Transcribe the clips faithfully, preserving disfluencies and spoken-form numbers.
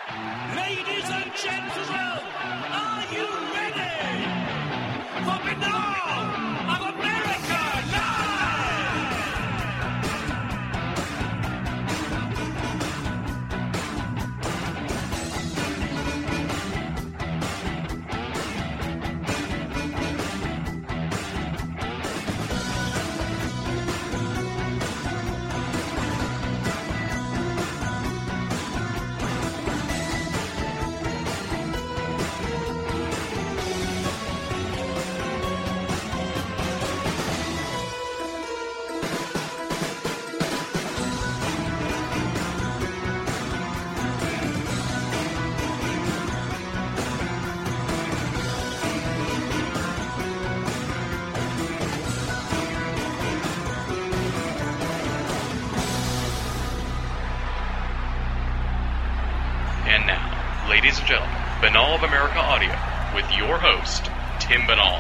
Ladies and gentlemen, are you ready for Banal of America Live? And now, ladies and gentlemen, Banal of America Audio with your host, Tim Banal.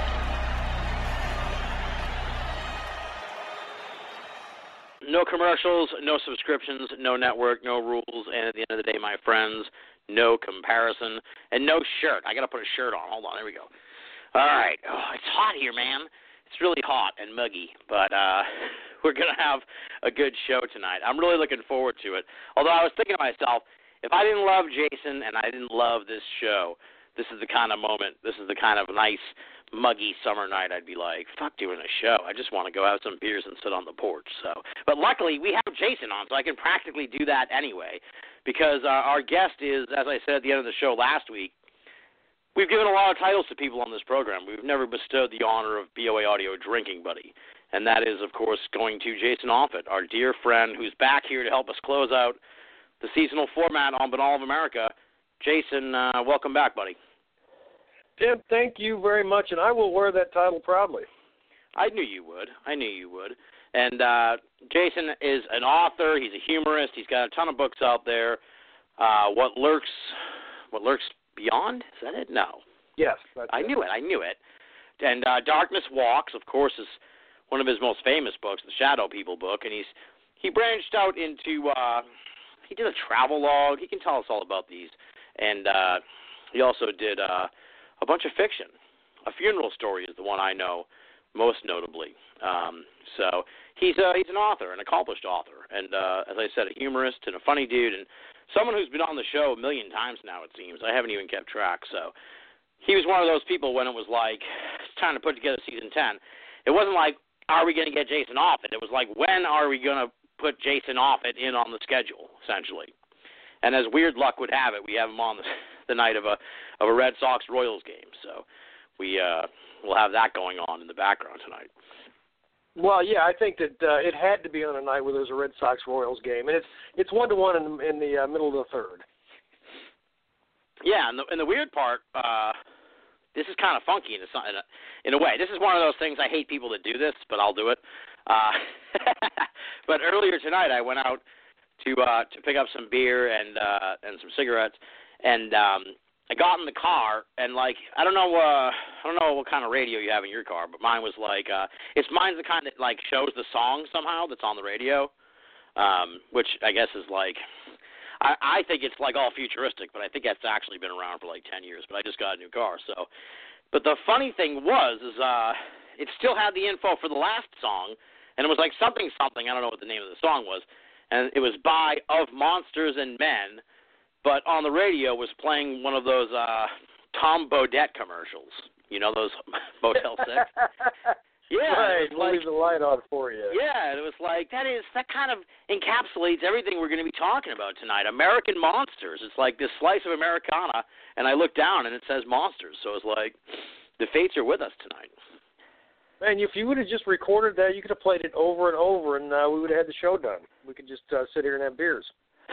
No commercials, no subscriptions, no network, no rules, and at the end of the day, my friends, no comparison, and no shirt. I got to put a shirt on. Hold on, there we go. All right. Oh, it's hot here, man. It's really hot and muggy, but uh, we're going to have a good show tonight. I'm really looking forward to it. Although I was thinking to myself, if I didn't love Jason and I didn't love this show, this is the kind of moment, this is the kind of nice, muggy summer night I'd be like, fuck doing a show. I just want to go have some beers and sit on the porch. So, but luckily, we have Jason on, so I can practically do that anyway, because uh, our guest is, as I said at the end of the show last week, we've given a lot of titles to people on this program. We've never bestowed the honor of B O A Audio Drinking Buddy, and that is, of course, going to Jason Offutt, our dear friend who's back here to help us close out the seasonal format on Banal of America. Jason, uh, welcome back, buddy. Tim, thank you very much, and I will wear that title proudly. I knew you would. I knew you would. And uh, Jason is an author. He's a humorist. He's got a ton of books out there. Uh, what lurks, what lurks beyond? Is that it? No. Yes, that's I it. knew it. I knew it. And uh, Darkness Walks, of course, is one of his most famous books, the Shadow People book. And he's he branched out into. Uh, He did a travel log. He can tell us all about these. And uh, he also did uh, a bunch of fiction. A Funeral Story is the one I know most notably. Um, so he's uh, he's an author, an accomplished author. And uh, as I said, a humorist and a funny dude. And someone who's been on the show a million times now, it seems. I haven't even kept track. So he was one of those people when it was like, it's time to put together season ten. It wasn't like, are we going to get Jason Offutt? It was like, when are we going to put Jason Offutt in on the schedule, essentially. And as weird luck would have it, we have him on the, the night of a of a Red Sox Royals game. So we uh, will have that going on in the background tonight. Well, yeah, I think that uh, it had to be on a night where there's a Red Sox Royals game, and it's it's one to one in in the uh, middle of the third. Yeah, and the, and the weird part, uh, this is kind of funky in a, in a in a way. This is one of those things, I hate people that do this, but I'll do it. Uh, but earlier tonight, I went out to uh, to pick up some beer and uh, and some cigarettes, and um, I got in the car, and like I don't know uh, I don't know what kind of radio you have in your car, but mine was like uh, it's mine's the kind that like shows the song somehow that's on the radio, um, which I guess is like I, I think it's like all futuristic, but I think that's actually been around for like ten years. But I just got a new car, so. But the funny thing was is uh, it still had the info for the last song. And it was like something, something, I don't know what the name of the song was, and it was by Of Monsters and Men, but on the radio was playing one of those uh, Tom Bodette commercials. You know, those Motel six? Yeah. Right, we'll like, leave the light on for you. Yeah, and it was like, that is, that kind of encapsulates everything we're going to be talking about tonight. American Monsters. It's like this slice of Americana, and I look down and it says Monsters, so it's like, the fates are with us tonight. Man, if you would have just recorded that, you could have played it over and over, and uh, we would have had the show done. We could just uh, sit here and have beers.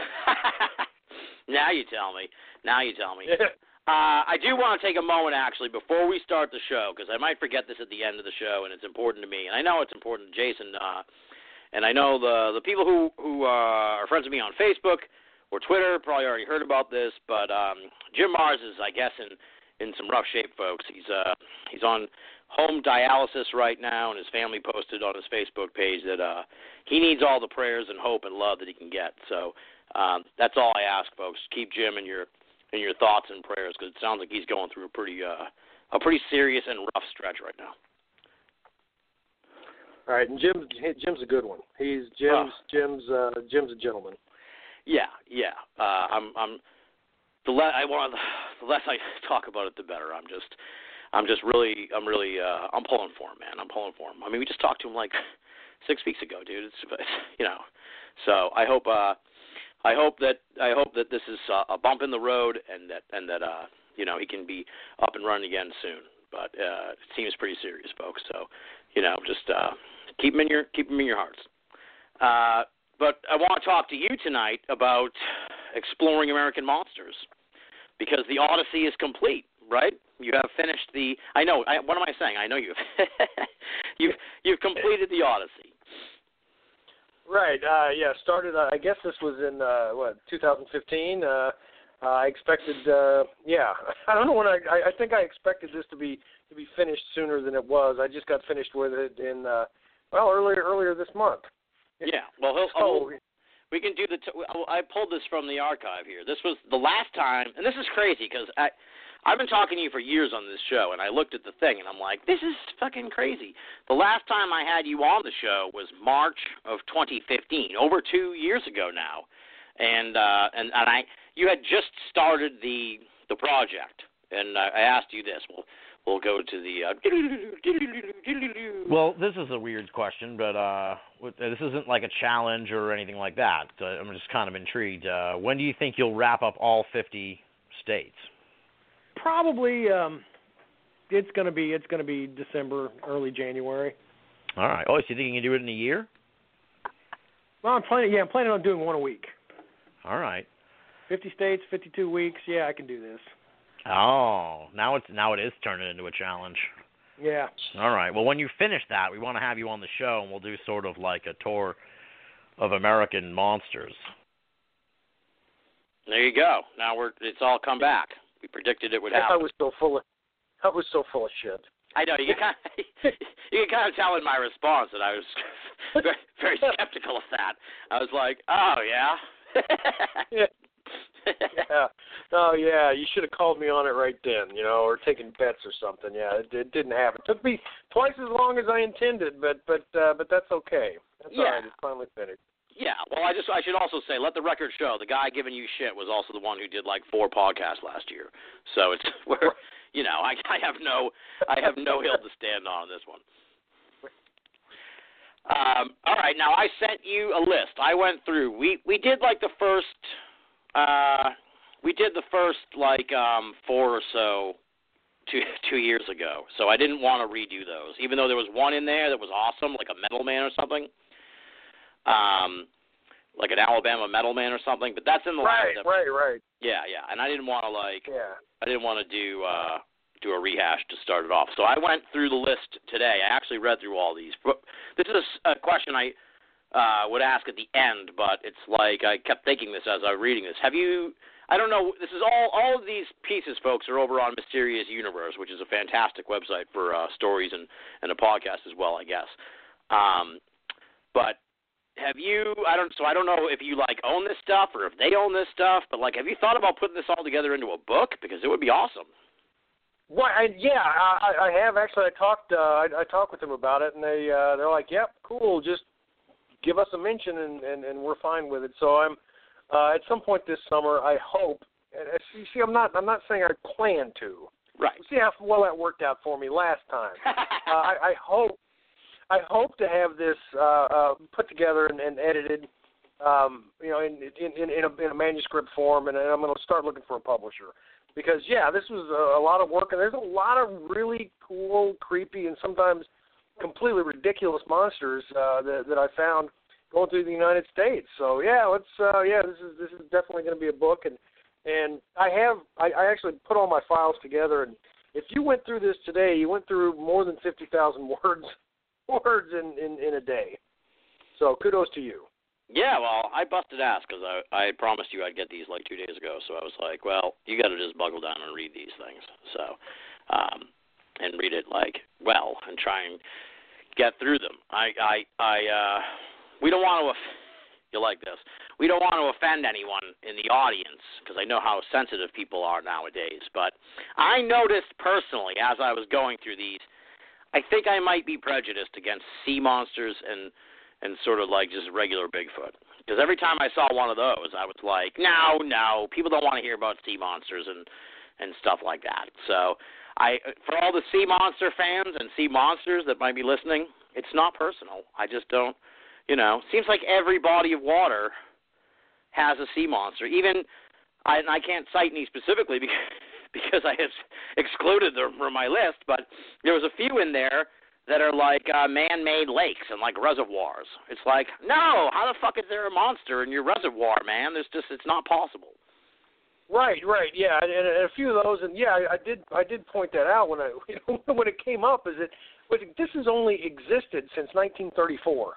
Now you tell me. Now you tell me. uh, I do want to take a moment, actually, before we start the show, because I might forget this at the end of the show, and it's important to me. And I know it's important to Jason, uh, and I know the the people who, who uh, are friends with me on Facebook or Twitter probably already heard about this, but um, Jim Mars is, I guess, in, in some rough shape, folks. He's uh, he's on home dialysis right now, and his family posted on his Facebook page that uh, he needs all the prayers and hope and love that he can get. So um, that's all I ask, folks. Keep Jim in your and your thoughts and prayers, because it sounds like he's going through a pretty uh, a pretty serious and rough stretch right now. All right, and Jim's Jim's a good one. He's Jim's oh. Jim's uh, Jim's a gentleman. Yeah, yeah. Uh, I'm I'm the less I want the less I talk about it, the better. I'm just I'm just really I'm really uh, I'm pulling for him, man. I'm pulling for him. I mean, we just talked to him like six weeks ago, dude. It's, it's you know. So I hope uh, I hope that I hope that this is uh, a bump in the road, and that and that uh, you know, he can be up and running again soon. But uh, it seems pretty serious, folks. So you know, just uh, keep him in your keep him in your hearts. Uh, but I want to talk to you tonight about Exploring American Monsters, because the Odyssey is complete, right? You have finished the. I know. I, what am I saying? I know you've you've you've completed the Odyssey. Right. Uh, yeah. Started. Uh, I guess this was in uh, what two thousand fifteen. Uh, uh, I expected. Uh, yeah. I don't know when I, I. I think I expected this to be to be finished sooner than it was. I just got finished with it in uh, well earlier earlier this month. Yeah. Well, he'll. So, oh, we can do the. T- I pulled this from the archive here. This was the last time, and this is crazy because I. I've been talking to you for years on this show, and I looked at the thing, and I'm like, this is fucking crazy. The last time I had you on the show was March of twenty fifteen, over two years ago now, and uh, and and I, you had just started the the project, and I, I asked you this. We'll we'll go to the. Uh, well, this is a weird question, but uh, this isn't like a challenge or anything like that. Uh, I'm just kind of intrigued. Uh, when do you think you'll wrap up all fifty states? Probably, um, it's gonna be it's gonna be December, early January. All right. Oh, so you think you can do it in a year? Well, I'm planning. Yeah, I'm planning on doing one a week. All right. Fifty states, fifty-two weeks. Yeah, I can do this. Oh, now it's now it is turning into a challenge. Yeah. All right. Well, when you finish that, we want to have you on the show, and we'll do sort of like a tour of American monsters. There you go. Now we're it's all come back. We predicted it would happen. I was so full of, I was so full of shit. I know you can kind of, you can kind of tell in my response that I was very, very skeptical of that. I was like, oh yeah. yeah. yeah. Oh yeah. You should have called me on it right then, you know, or taken bets or something. Yeah, it, it didn't happen. It took me twice as long as I intended, but but uh, but that's okay. That's yeah. all right. It's finally finished. Yeah, well, I just I should also say, let the record show, the guy giving you shit was also the one who did like four podcasts last year. So it's where, you know, I, I have no I have no hill to stand on this one. Um, all right, now I sent you a list. I went through. We we did like the first, uh, we did the first like um, four or so two two years ago. So I didn't want to redo those, even though there was one in there that was awesome, like a Metal Man or something. Um, like an Alabama Metal Man or something, but that's in the right, last right, right. Yeah, yeah, and I didn't want to like, yeah. I didn't want to do uh, do a rehash to start it off. So I went through the list today. I actually read through all these. This is a, a question I uh, would ask at the end, but it's like I kept thinking this as I was reading this. Have you? I don't know. This is all. All of these pieces, folks, are over on Mysterious Universe, which is a fantastic website for uh, stories and and a podcast as well, I guess. Um, but have you, I don't, so I don't know if you, like, own this stuff or if they own this stuff, but, like, have you thought about putting this all together into a book? Because it would be awesome. Well, I, yeah, I, I have. Actually, I talked uh, I, I talked with them about it, and they, uh, they're like, yep, cool, just give us a mention, and, and, and we're fine with it. So I'm, uh, at some point this summer, I hope, and you see, I'm not, I'm not saying I plan to. Right. See how well that worked out for me last time. uh, I, I hope. I hope to have this uh, uh, put together and, and edited, um, you know, in in, in, a, in a manuscript form, and I'm going to start looking for a publisher. Because, yeah, this was a, a lot of work, and there's a lot of really cool, creepy, and sometimes completely ridiculous monsters uh, that, that I found going through the United States. So, yeah, let's, uh, yeah, this is this is definitely going to be a book, and and I have I, I actually put all my files together, and if you went through this today, you went through more than fifty thousand words. words in, in, in a day. So kudos to you. Yeah, well, I busted ass because I, I promised you I'd get these like two days ago. So I was like, well, you got to just buckle down and read these things. So, um, and read it like well and try and get through them. I, I, I, uh, we don't want to, You'll like this. We don't want to offend anyone in the audience because I know how sensitive people are nowadays. But I noticed personally as I was going through these, I think I might be prejudiced against sea monsters and, and sort of like just regular Bigfoot. Because every time I saw one of those, I was like, no, no, people don't want to hear about sea monsters and, and stuff like that. So I, for all the sea monster fans and sea monsters that might be listening, it's not personal. I just don't, you know, seems like every body of water has a sea monster. Even, I, and I can't cite any specifically because, because I have excluded them from my list, but there was a few in there that are like uh, man-made lakes and like reservoirs. It's like, no, how the fuck is there a monster in your reservoir, man? There's just, it's not possible. Right, right, yeah, and, and a few of those, and yeah, I, I did, I did point that out when I, you know, when it came up. Is it, this has only existed since nineteen thirty-four.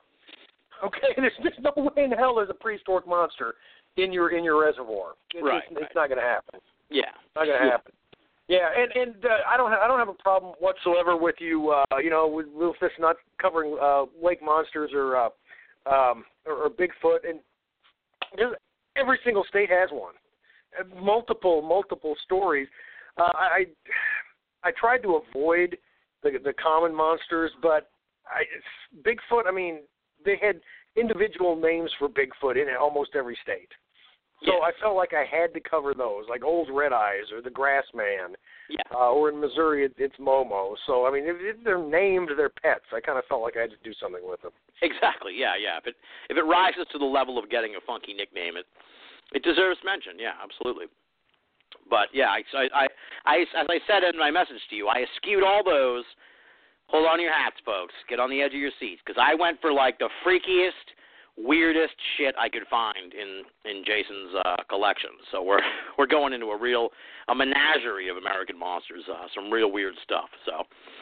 Okay, there's, there's no way in hell there's a prehistoric monster in your in your reservoir. It's, right, it's, right. it's not going to happen. Yeah, not going to happen. Yeah, and and uh, I don't ha- I don't have a problem whatsoever with you. Uh, you know, with Little Fish not covering uh, lake monsters or, uh, um, or or Bigfoot, and there's, every single state has one. Multiple multiple stories. Uh, I I tried to avoid the the common monsters, but I, Bigfoot. I mean, they had individual names for Bigfoot in almost every state. So yeah. I felt like I had to cover those, like Old Red Eyes or the Grass Man. Yeah. Uh, or in Missouri, it, it's Momo. So, I mean, if, if they're named, they're pets. I kind of felt like I had to do something with them. Exactly, yeah, yeah. If it, if it rises to the level of getting a funky nickname, it it deserves mention, yeah, absolutely. But, yeah, I, I, I, as I said in my message to you, I eschewed all those. Hold on to your hats, folks. Get on the edge of your seats, because I went for, like, the freakiest, weirdest shit I could find in in Jason's uh, collection. So we're we're going into a real a menagerie of American monsters, uh, some real weird stuff. So,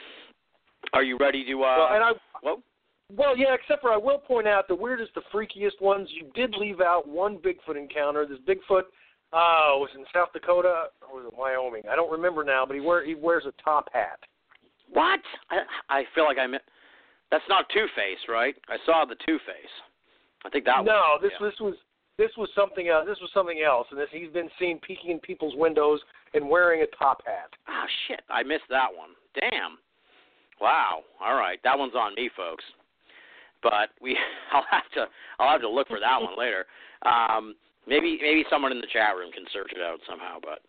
are you ready to? Uh, well, and I, well, well, yeah. Except for I will point out the weirdest, the freakiest ones. You did leave out one Bigfoot encounter. This Bigfoot uh, was in South Dakota or was it Wyoming? I don't remember now. But he wear he wears a top hat. What? I I feel like I meant that's not Two-Face, right? I saw the Two-Face. I think that no, was, this yeah. this was this was something else. This was something else, and this he's been seen peeking in people's windows and wearing a top hat. Oh shit! I missed that one. Damn. Wow. All right, that one's on me, folks. But we, I'll have to, I'll have to look for that one later. Um, maybe maybe someone in the chat room can search it out somehow. But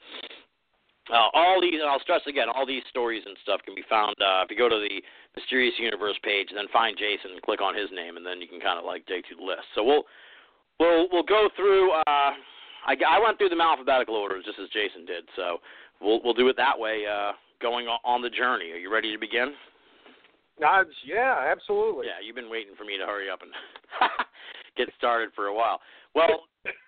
uh, all these, and I'll stress again, all these stories and stuff can be found uh, if you go to the Mysterious Universe page and then find Jason and click on his name, and then you can kind of like dig through the list. So we'll we'll we'll go through. Uh, I, I went through them alphabetical order just as Jason did, so we'll we'll do it that way. Uh, going on the journey. Are you ready to begin? Uh, yeah, absolutely. Yeah, you've been waiting for me to hurry up and get started for a while. Well,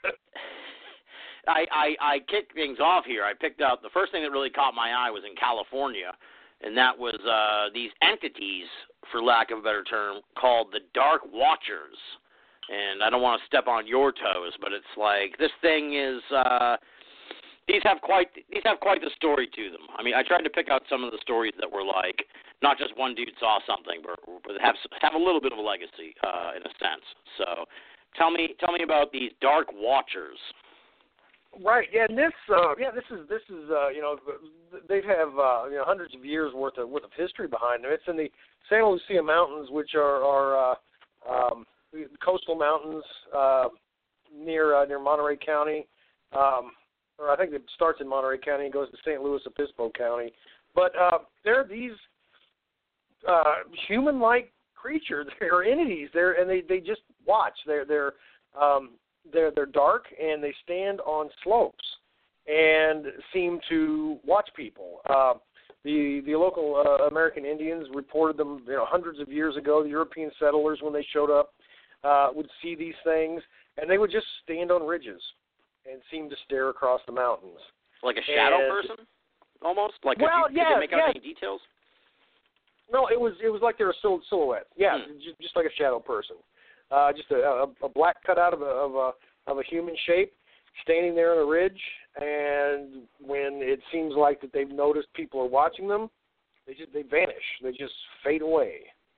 I, I I kicked things off here. I picked out the first thing that really caught my eye was in California. And that was uh, these entities, for lack of a better term, called the Dark Watchers. And I don't want to step on your toes, but it's like this thing is uh, these have quite these have quite the story to them. I mean, I tried to pick out some of the stories that were like not just one dude saw something, but, but have have a little bit of a legacy uh, in a sense. So, tell me tell me about these Dark Watchers. Right. Yeah. And this. Uh, yeah. This is. This is. Uh, you know. They have. Uh, you know. Hundreds of years worth of worth of history behind them. It's in the Santa Lucia Mountains, which are are uh, um, coastal mountains uh, near uh, near Monterey County. Um, or I think it starts in Monterey County and goes to Saint Louis Obispo County. But uh, there are these uh, human-like creatures. They're entities. They're and they, they just watch. They're they're um, They're they're dark, and they stand on slopes and seem to watch people. Uh, the the local uh, American Indians reported them, you know, hundreds of years ago. The European settlers, when they showed up, uh, would see these things, and they would just stand on ridges and seem to stare across the mountains. Like a shadow and, person, almost. Like well, could you, yeah, could you make out yeah. any details? No, it was it was like they were a sil- silhouette. Yeah, Hmm. just, just like a shadow person. Uh, just a, a, a black cutout of a, of a of a human shape, standing there on a ridge, and when it seems like that they've noticed people are watching them, they just they vanish. They just fade away.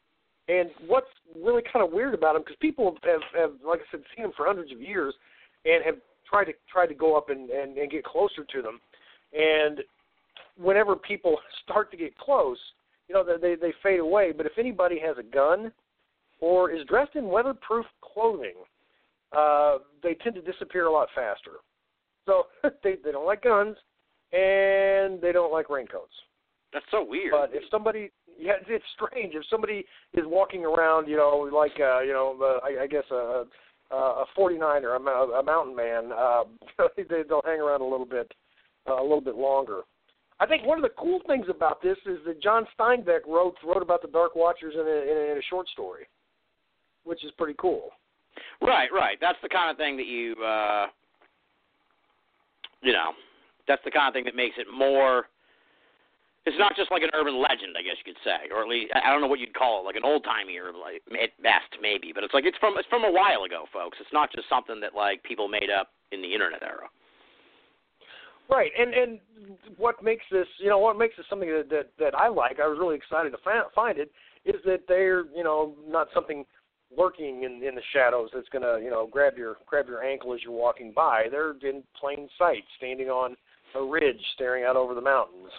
And what's really kind of weird about them, because people have, have, like I said, seen them for hundreds of years and have tried to tried to go up and, and, and get closer to them. And whenever people start to get close, you know, they they fade away. But if anybody has a gun or is dressed in weatherproof clothing, uh, they tend to disappear a lot faster. So they they don't like guns and they don't like raincoats. That's so weird. But if somebody, yeah, it's strange. If somebody is walking around, you know, like, uh, you know, uh, I, I guess a, a forty-niner, a, a mountain man, uh, they, they'll hang around a little bit, uh, a little bit longer. I think one of the cool things about this is that John Steinbeck wrote wrote about the Dark Watchers in a, in a, in a short story, which is pretty cool. Right, right. That's the kind of thing that you, uh, you know, that's the kind of thing that makes it more. It's not just like an urban legend, I guess you could say, or at least I don't know what you'd call it, like an old-timey urban legend, at best maybe. But it's like it's from it's from a while ago, folks. It's not just something that like people made up in the internet era. Right, and and what makes this, you know, what makes this something that that, that I like, I was really excited to find, find it, is that they're, you know, not something lurking in, in the shadows that's going to, you know, grab your grab your ankle as you're walking by. They're in plain sight, standing on a ridge, staring out over the mountains.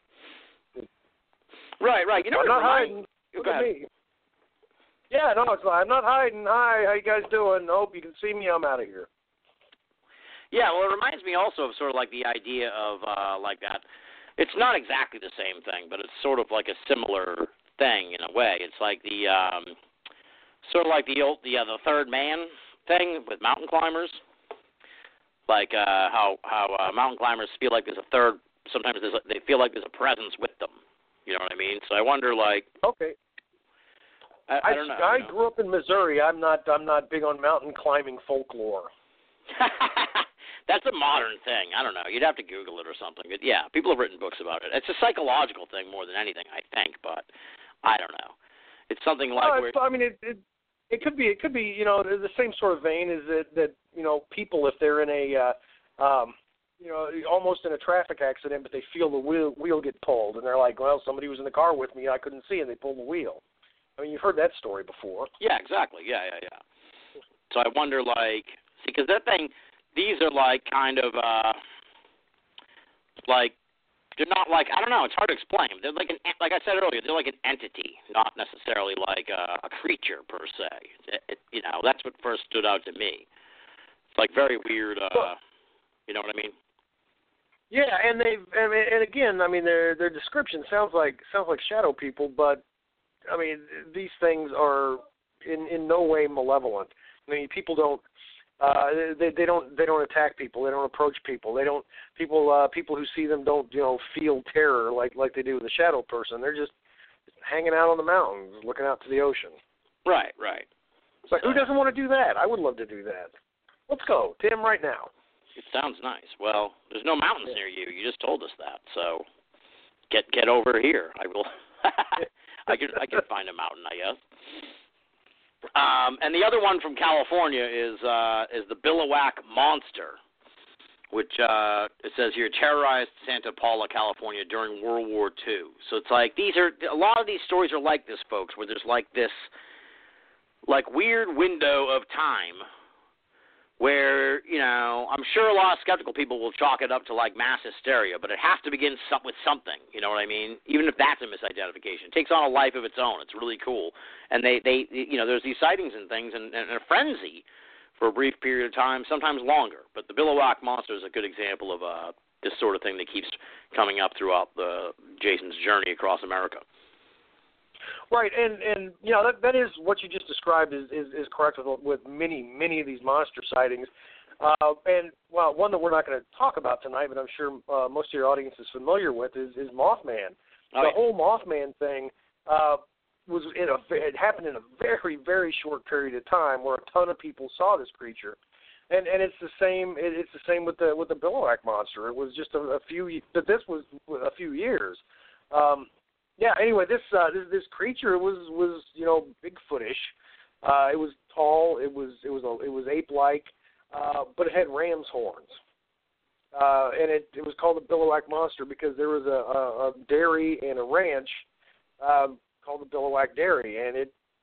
Right, right. You know, I'm not reminds, hiding. Look at me. Yeah, no, it's like, I'm not hiding. Hi, how you guys doing? Hope you can see me. I'm out of here. Yeah, well, it reminds me also of sort of like the idea of uh, like that. It's not exactly the same thing, but it's sort of like a similar thing in a way. It's like the um, sort of like the old the uh, the third man thing with mountain climbers. Like uh, how how uh, mountain climbers feel like there's a third. Sometimes there's a, they feel like there's a presence with them. You know what I mean? So I wonder, like, okay. I, I don't know. I, I you know? grew up in Missouri. I'm not. I'm not big on mountain climbing folklore. That's a modern thing. I don't know. You'd have to Google it or something. But yeah, people have written books about it. It's a psychological thing more than anything, I think. But I don't know. It's something like. Uh, where, I mean, it, it it could be. It could be. You know, the same sort of vein is that that you know people, if they're in a uh, um, you know, almost in a traffic accident, but they feel the wheel wheel get pulled, and they're like, well, somebody was in the car with me, I couldn't see, and they pulled the wheel. I mean, you've heard that story before. Yeah, exactly. Yeah, yeah, yeah. So I wonder, like, see, because that thing, these are like kind of, uh, like, they're not like, I don't know, it's hard to explain. They're like, an, like I said earlier, they're like an entity, not necessarily like a, a creature per se. It, it, you know, that's what first stood out to me. It's like very weird, uh, well, you know what I mean? Yeah, and they and, and again, I mean, their their description sounds like sounds like shadow people, but I mean, these things are in, in no way malevolent. I mean, people don't uh, they they don't they don't attack people. They don't approach people. They don't people uh, people who see them don't you know feel terror like like they do with a shadow person. They're just hanging out on the mountains, looking out to the ocean. Right, right. It's like, who doesn't want to do that? I would love to do that. Let's go, Tim, right now. It sounds nice. Well, there's no mountains near you. You just told us that. So get get over here. I will. I can I can find a mountain, I guess. Um, and the other one from California is uh, is the Billowhack Monster, which uh, it says here terrorized Santa Paula, California during World War Two. So it's like these are a lot of these stories are like this, folks, where there's like this like weird window of time. Where, you know, I'm sure a lot of skeptical people will chalk it up to, like, mass hysteria, but it has to begin some, with something, you know what I mean? Even if that's a misidentification. It takes on a life of its own. It's really cool. And they, they you know, there's these sightings and things and, and a frenzy for a brief period of time, sometimes longer. But the Billowhack Monster is a good example of uh, this sort of thing that keeps coming up throughout the Jason's journey across America. Right, and, and you know that that is what you just described is, is, is correct with with many many of these monster sightings, uh, and well, one that we're not going to talk about tonight, but I'm sure uh, most of your audience is familiar with is, is Mothman. Oh, the yeah. whole Mothman thing uh, was in a it happened in a very very short period of time where a ton of people saw this creature, and and it's the same it, it's the same with the with the Billowhack Monster. It was just a, a few, but this was a few years. Um, Yeah. Anyway, this uh, this this creature was was you know Bigfootish. Uh, it was tall. It was it was a, it was ape-like, uh, but it had ram's horns. Uh, and it it was called the Billowhack Monster because there was a, a, a dairy and a ranch um, called the Billowhack Dairy, and it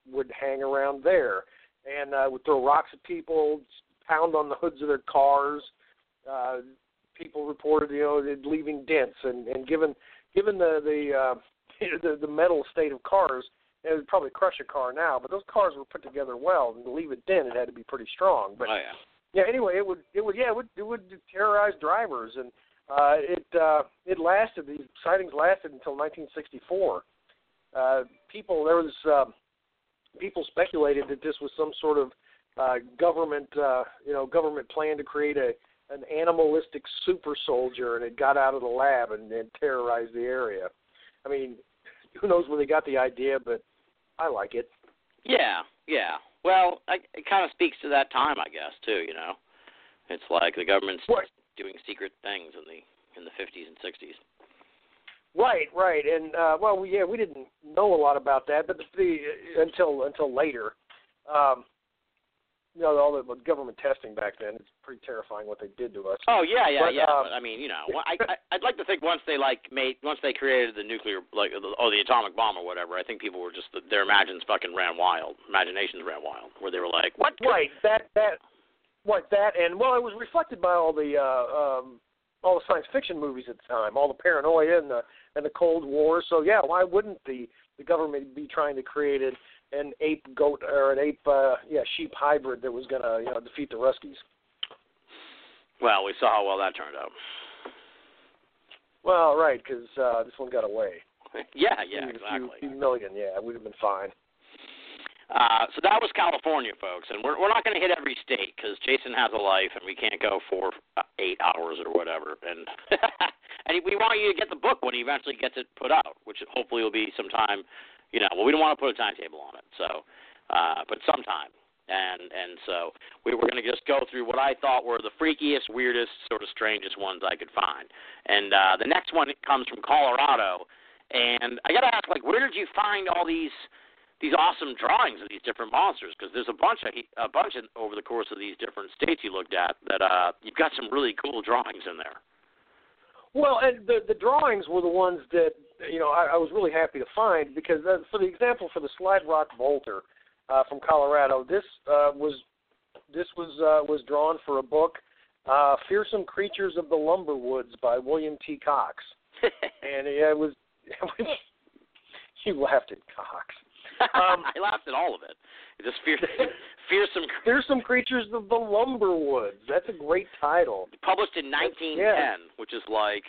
would hang around there and uh, would throw rocks at people, pound on the hoods of their cars. Uh, people reported, you know, leaving dents, and, and given given the the, uh, the the metal state of cars, it would probably crush a car now. But those cars were put together well, and to leave a dent, it had to be pretty strong. But oh, yeah. yeah, anyway, it would it would yeah it would it would terrorize drivers, and uh, it uh, it lasted. These sightings lasted until nineteen sixty-four. Uh, people there was uh, people speculated that this was some sort of uh, government uh, you know government plan to create a an animalistic super soldier, and it got out of the lab and, and terrorized the area. I mean, who knows where they got the idea, but I like it. Yeah, yeah. Well, I, it kind of speaks to that time, I guess, too. You know, it's like the government's right. doing secret things in the in the fifties and sixties. Right, right, and uh, well, we, yeah, we didn't know a lot about that, but the, the until until later. Um, You know, all the government testing back then, it's pretty terrifying what they did to us. Oh, yeah, yeah, but, yeah. um, but, I mean, you know, I, I, I'd like to think once they, like, made, once they created the nuclear, like, oh, the atomic bomb or whatever, I think people were just, their imagines fucking ran wild. Imaginations ran wild, where they were like, what? Right, that, that, right, that, and, well, it was reflected by all the, uh, um, all the science fiction movies at the time, all the paranoia and the, and the Cold War. So, yeah, why wouldn't the, the government be trying to create it? An ape goat or an ape uh, yeah sheep hybrid that was gonna you know defeat the Ruskies. Well, we saw how well that turned out. Well, right, because uh, this one got away. yeah, yeah, Maybe exactly. A few, few million, yeah, we'd have been fine. Uh, so that was California, folks, and we're we're not going to hit every state because Jason has a life and we can't go for uh, eight hours or whatever. And and we want you to get the book when he eventually gets it put out, which hopefully will be sometime. You know, well, we don't want to put a timetable on it, so, uh, but sometime. And and so we were going to just go through what I thought were the freakiest, weirdest, sort of strangest ones I could find. And uh, the next one comes from Colorado. And I got to ask, like, where did you find all these these awesome drawings of these different monsters? Because there's a bunch of a bunch of, over the course of these different states you looked at that uh, you've got some really cool drawings in there. Well, and the the drawings were the ones that you know I, I was really happy to find because uh, for the example for the Slide Rock Bolter uh, from Colorado, this uh, was this was uh, was drawn for a book, uh, Fearsome Creatures of the Lumber Woods by William T. Cox, and it was you laughed at Cox. Um, I laughed at all of it. It just fear, fearsome. Fearsome Creatures of the Lumber Woods. That's a great title. Published in nineteen ten, yeah. which is like.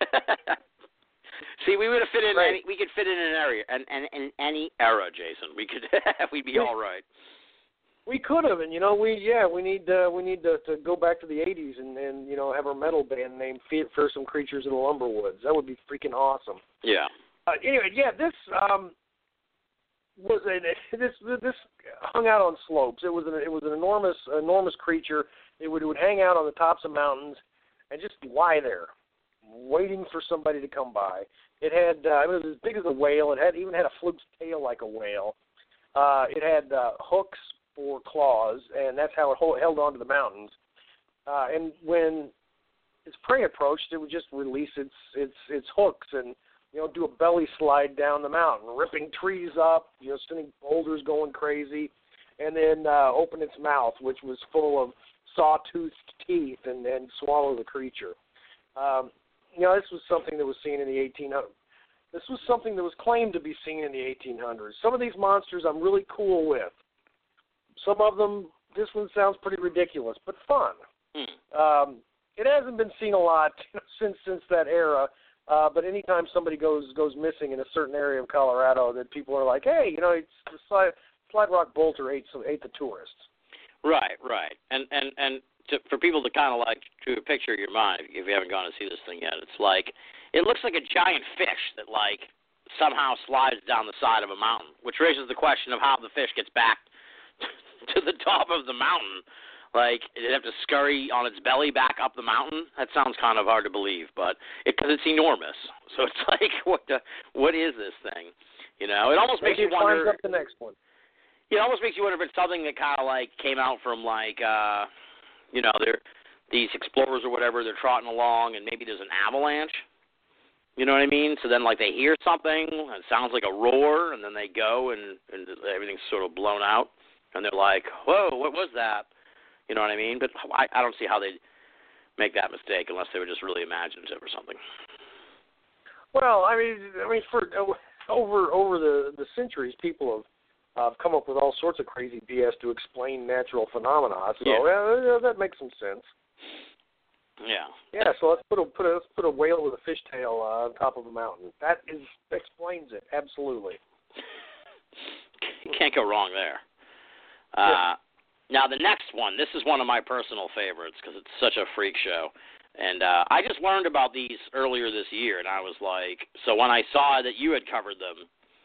See, we would have fit in. Right. Any, we could fit in an area, and and in any era, Jason. We could. We'd be all right. We could have, and you know, we yeah, we need uh, we need to, to go back to the eighties and, and you know have our metal band named Fearsome Creatures of the Lumber Woods. That would be freaking awesome. Yeah. Uh, anyway, yeah, this um. was a, this this hung out on slopes. It was an it was an enormous enormous creature. It would it would hang out on the tops of mountains and just lie there, waiting for somebody to come by. It had uh, it was as big as a whale. It had even had a fluke's tail like a whale. Uh, it had uh, hooks for claws, and that's how it hold, held on to the mountains. Uh, and when its prey approached, it would just release its its its hooks and you know, do a belly slide down the mountain, ripping trees up, you know, sending boulders going crazy, and then uh, open its mouth, which was full of saw-toothed teeth, and, and swallow the creature. Um, you know, this was something that was seen in the eighteen hundreds. This was something that was claimed to be seen in the eighteen hundreds. Some of these monsters I'm really cool with. Some of them, this one sounds pretty ridiculous, but fun. Hmm. Um, it hasn't been seen a lot you know, since since that era. Uh, but anytime somebody goes goes missing in a certain area of Colorado, that people are like, hey, you know, it's the Slide, Slide Rock Bolter ate some, ate the tourists. Right, right, and and and to, for people to kind of like to picture your mind, if you haven't gone to see this thing yet, it's like it looks like a giant fish that like somehow slides down the side of a mountain, which raises the question of how the fish gets back to the top of the mountain. Like, it'd have to scurry on its belly back up the mountain? That sounds kind of hard to believe, but because it, it's enormous. So it's like, what the, what is this thing? You know, it almost Maybe makes you it wonder. climbs up the next one. It almost makes you wonder if it's something that kind of like came out from like, uh, you know, they're these explorers or whatever. They're trotting along, and maybe there's an avalanche, You know what I mean? So then, like, they hear something, and it sounds like a roar, and then they go, and, and everything's sort of blown out, and they're like, whoa, what was that? You know what I mean? But I, I don't see how they'd make that mistake unless they were just really imaginative or something. Well, I mean, I mean, for over over the, the centuries, people have uh, come up with all sorts of crazy B S to explain natural phenomena. So Yeah. yeah, yeah, that makes some sense. Yeah. Yeah, so let's put a put a let's put a whale with a fishtail uh, on top of a mountain. That is explains it absolutely. You can't go wrong there. Uh, Yeah. Now the next one, this is one of my personal favorites because it's such a freak show, and uh, I just learned about these earlier this year, and I was like, so when I saw that you had covered them,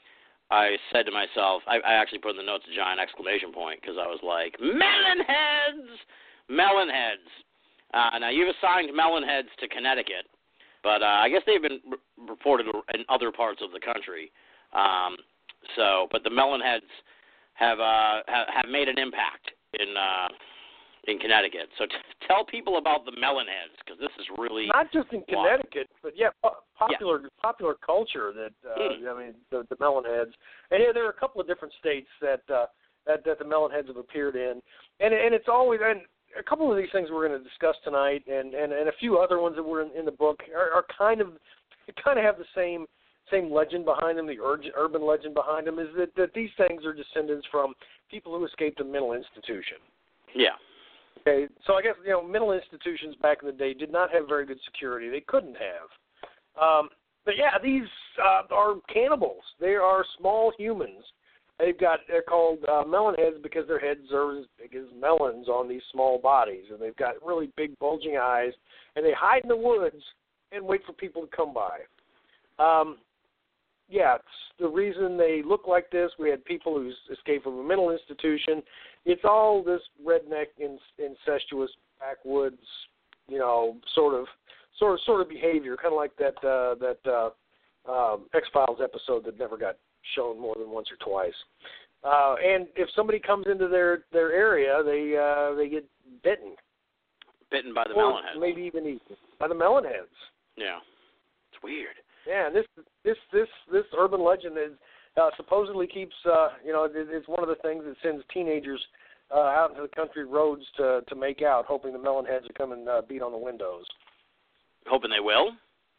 I said to myself, I, I actually put in the notes a giant exclamation point because I was like, melon heads, melon heads. Uh, now, you've assigned melon heads to Connecticut, but uh, I guess they've been r- reported in other parts of the country. Um, so, but the melon heads have uh, have, have made an impact in uh, in Connecticut. So, t- tell people about the melon heads because this is really not just in wild. Connecticut, but yeah, po- popular yeah. popular culture that uh, mm. I mean the, the melon heads. And yeah, there are a couple of different states that uh, that, that the melon heads have appeared in, and and it's always and. A couple of these things we're going to discuss tonight, and, and, and a few other ones that were in, in the book are, are kind of kind of have the same same legend behind them. The urgent, urban legend behind them is that, that these things are descendants from people who escaped a mental institution. Yeah. Okay. So I guess you know mental institutions back in the day did not have very good security. They couldn't have. Um, but yeah, these uh, are cannibals. They are small humans. They've got, they're called uh, melon heads because their heads are as big as melons on these small bodies, and they've got really big bulging eyes, and they hide in the woods and wait for people to come by. Um, yeah, it's the reason they look like this, we had people who escaped from a mental institution. It's all this redneck, incestuous, backwoods, you know, sort of, sort of, sort of behavior, kind of like that uh, that uh, um, X-Files episode that never got shown more than once or twice. Uh, and if somebody comes into their, their area, they uh, they get bitten. Bitten by the or melon heads. Maybe even eaten by the melon heads. Yeah. It's weird. Yeah, and this this this this urban legend is uh, supposedly keeps uh, you know it, it's one of the things that sends teenagers uh, out into the country roads to to make out, hoping the melon heads will come and uh, beat on the windows. Hoping they will.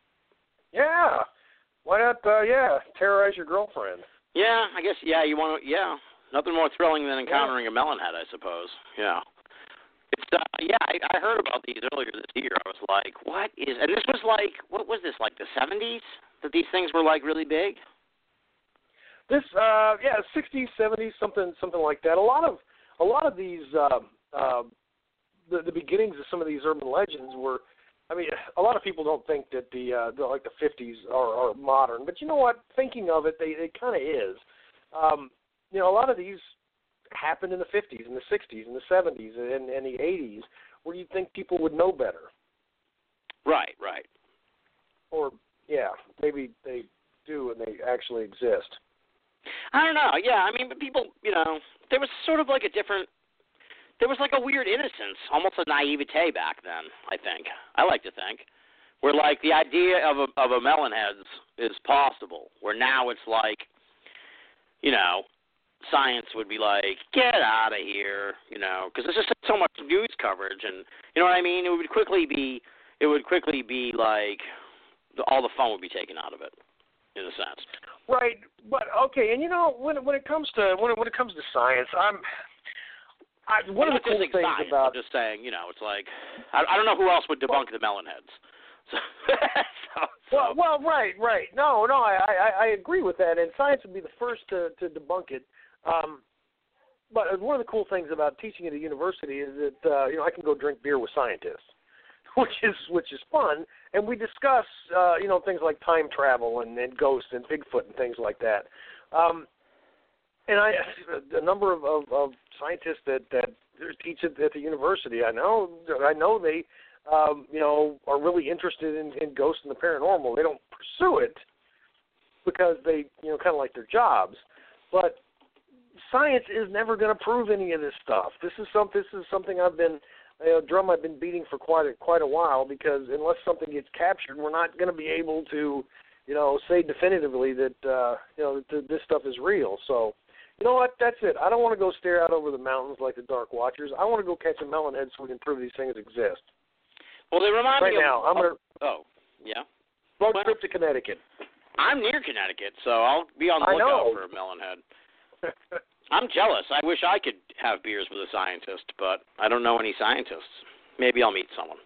Yeah. Why not, uh, yeah, terrorize your girlfriend? Yeah, I guess, yeah, you want to, yeah. Nothing more thrilling than encountering yeah. a melon head, I suppose. Yeah. It's, uh, yeah, I, I heard about these earlier this year. I was like, what is, and this was like, what was this, like the seventies? That these things were, like, really big? This, uh, yeah, sixties, seventies, something something like that. A lot of, a lot of these, uh, uh, the, the beginnings of some of these urban legends were, I mean, a lot of people don't think that the, uh, the like the fifties are, are modern, but you know what? Thinking of it, they it kind of is. Um, you know, a lot of these happened in the fifties, and the sixties, and the seventies, and, and the eighties, where you'd think people would know better. Right, right. Or yeah, maybe they do, and they actually exist. I don't know. Yeah, I mean, but people, you know, there was sort of like a different. There was like a weird innocence, almost a naivete back then, I think. I like to think. Where like the idea of a, of a melon heads is possible, where now it's like, you know, science would be like, get out of here, you know, because there's just so much news coverage, and you know what I mean? It would quickly be, it would quickly be like, the, all the fun would be taken out of it, in a sense. Right, but okay, and you know, when when it comes to when it, when it comes to science, I'm. I, one I'm of the cool things science, about I'm just saying, you know, it's like I, I don't know who else would debunk well, the melon heads. So, so, well, well, right, right. No, no, I, I, I agree with that, and science would be the first to, to debunk it. Um, but one of the cool things about teaching at a university is that uh, you know I can go drink beer with scientists, which is which is fun, and we discuss uh, you know things like time travel and, and ghosts and Bigfoot and things like that. Um, And I, a number of, of, of scientists that, that teach at, at the university, I know, I know they, um, you know, are really interested in, in ghosts and the paranormal. They don't pursue it because they, you know, kind of like their jobs. But science is never going to prove any of this stuff. This is some, this is something I've been you know, drum I've been beating for quite a, quite a while, because unless something gets captured, we're not going to be able to, you know, say definitively that uh, you know that this stuff is real. So, you know what? That's it. I don't want to go stare out over the mountains like the Dark Watchers. I want to go catch a melonhead so we can prove these things exist. Well, they remind right me now, of... I'm going to... Oh, yeah? Road well, trip to Connecticut. I'm near Connecticut, so I'll be on the I lookout know. for a melonhead. I'm jealous. I wish I could have beers with a scientist, but I don't know any scientists. Maybe I'll meet someone.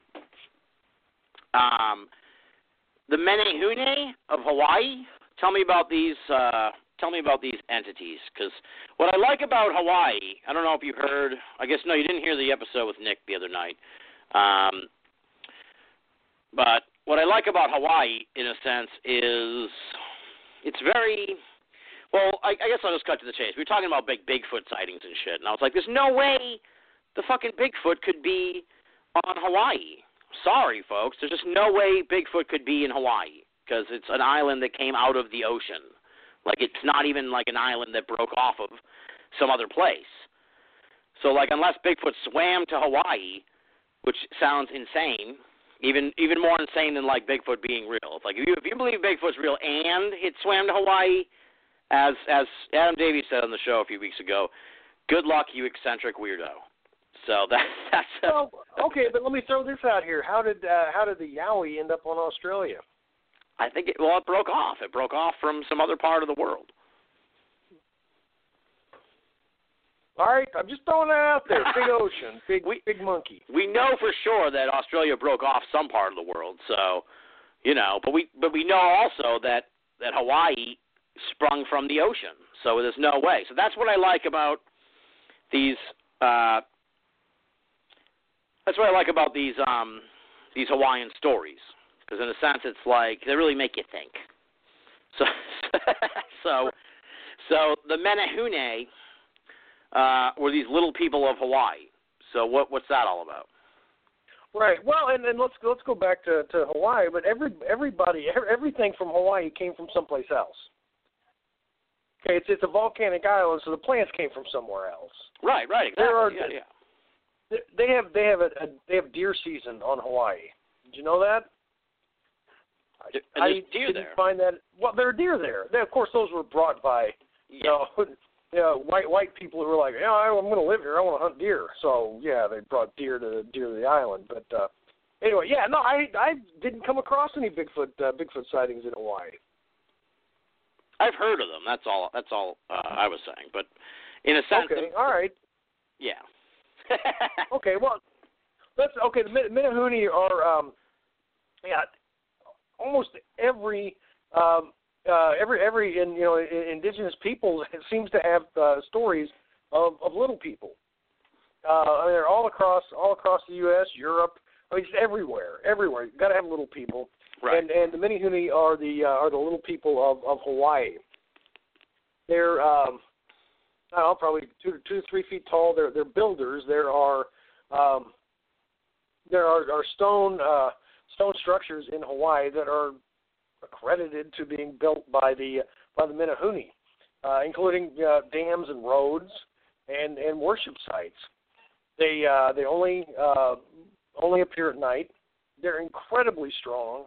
Um, the Menehune of Hawaii. Tell me about these. Uh, tell me about these entities, because what I like about Hawaii, I don't know if you heard. I guess no, you didn't hear the episode with Nick the other night. Um, but what I like about Hawaii, in a sense, is it's very. Well, I, I guess I'll just cut to the chase. We were talking about big Bigfoot sightings and shit, and I was like, there's no way the fucking Bigfoot could be on Hawaii. Sorry, folks. There's just no way Bigfoot could be in Hawaii, because it's an island that came out of the ocean. Like, it's not even like an island that broke off of some other place. So, like, unless Bigfoot swam to Hawaii, which sounds insane, even even more insane than, like, Bigfoot being real. It's like, if you, if you believe Bigfoot's real and it swam to Hawaii, As as Adam Davies said on the show a few weeks ago, good luck, you eccentric weirdo. So that, that's well, okay. But let me throw this out here. How did uh, how did the Yowie end up on Australia? I think it well it broke off. It broke off from some other part of the world. All right, I'm just throwing that out there. Big ocean, big we, big monkey. We know for sure that Australia broke off some part of the world. So, you know, but we but we know also that that Hawaii sprung from the ocean, so there's no way. So that's what I like about these. Uh, that's what I like about these um, these Hawaiian stories, because in a sense, it's like they really make you think. So, so, so the Menehune uh, were these little people of Hawaii. So what what's that all about? Right. Well, and, and let's let's go back to, to Hawaii. But every everybody everything from Hawaii came from someplace else. Okay, it's it's a volcanic island, so the plants came from somewhere else. Right, right, exactly. There are, yeah, yeah. They have they have a, a they have deer season on Hawaii. Did you know that? And I there's deer didn't there. find that. Well, there are deer there. They, of course, those were brought by you Yeah. know, you know white white people who were like, yeah, I'm going to live here. I want to hunt deer. So yeah, they brought deer to deer to the island. But uh, anyway, yeah, no, I I didn't come across any Bigfoot uh, Bigfoot sightings in Hawaii. I've heard of them. That's all. That's all uh, I was saying. But in a sense, Okay, of, all right. yeah. Okay, well, let's. Okay, the Menehune are, um, yeah, almost every, um, uh, every, every, in, you know, indigenous people seems to have uh, stories of, of little people. Uh, I mean, they're all across, all across the U S, Europe. I mean, it's everywhere, everywhere. You got to have little people. Right. And and the Menehune are the uh, are the little people of, of Hawaii. They're um, I don't know, probably two to two to three feet tall. They're they're builders. There are um, there are, are stone uh, stone structures in Hawaii that are accredited to being built by the by the Menehune, uh, including uh, dams and roads and, and worship sites. They uh, they only uh, only appear at night. They're incredibly strong,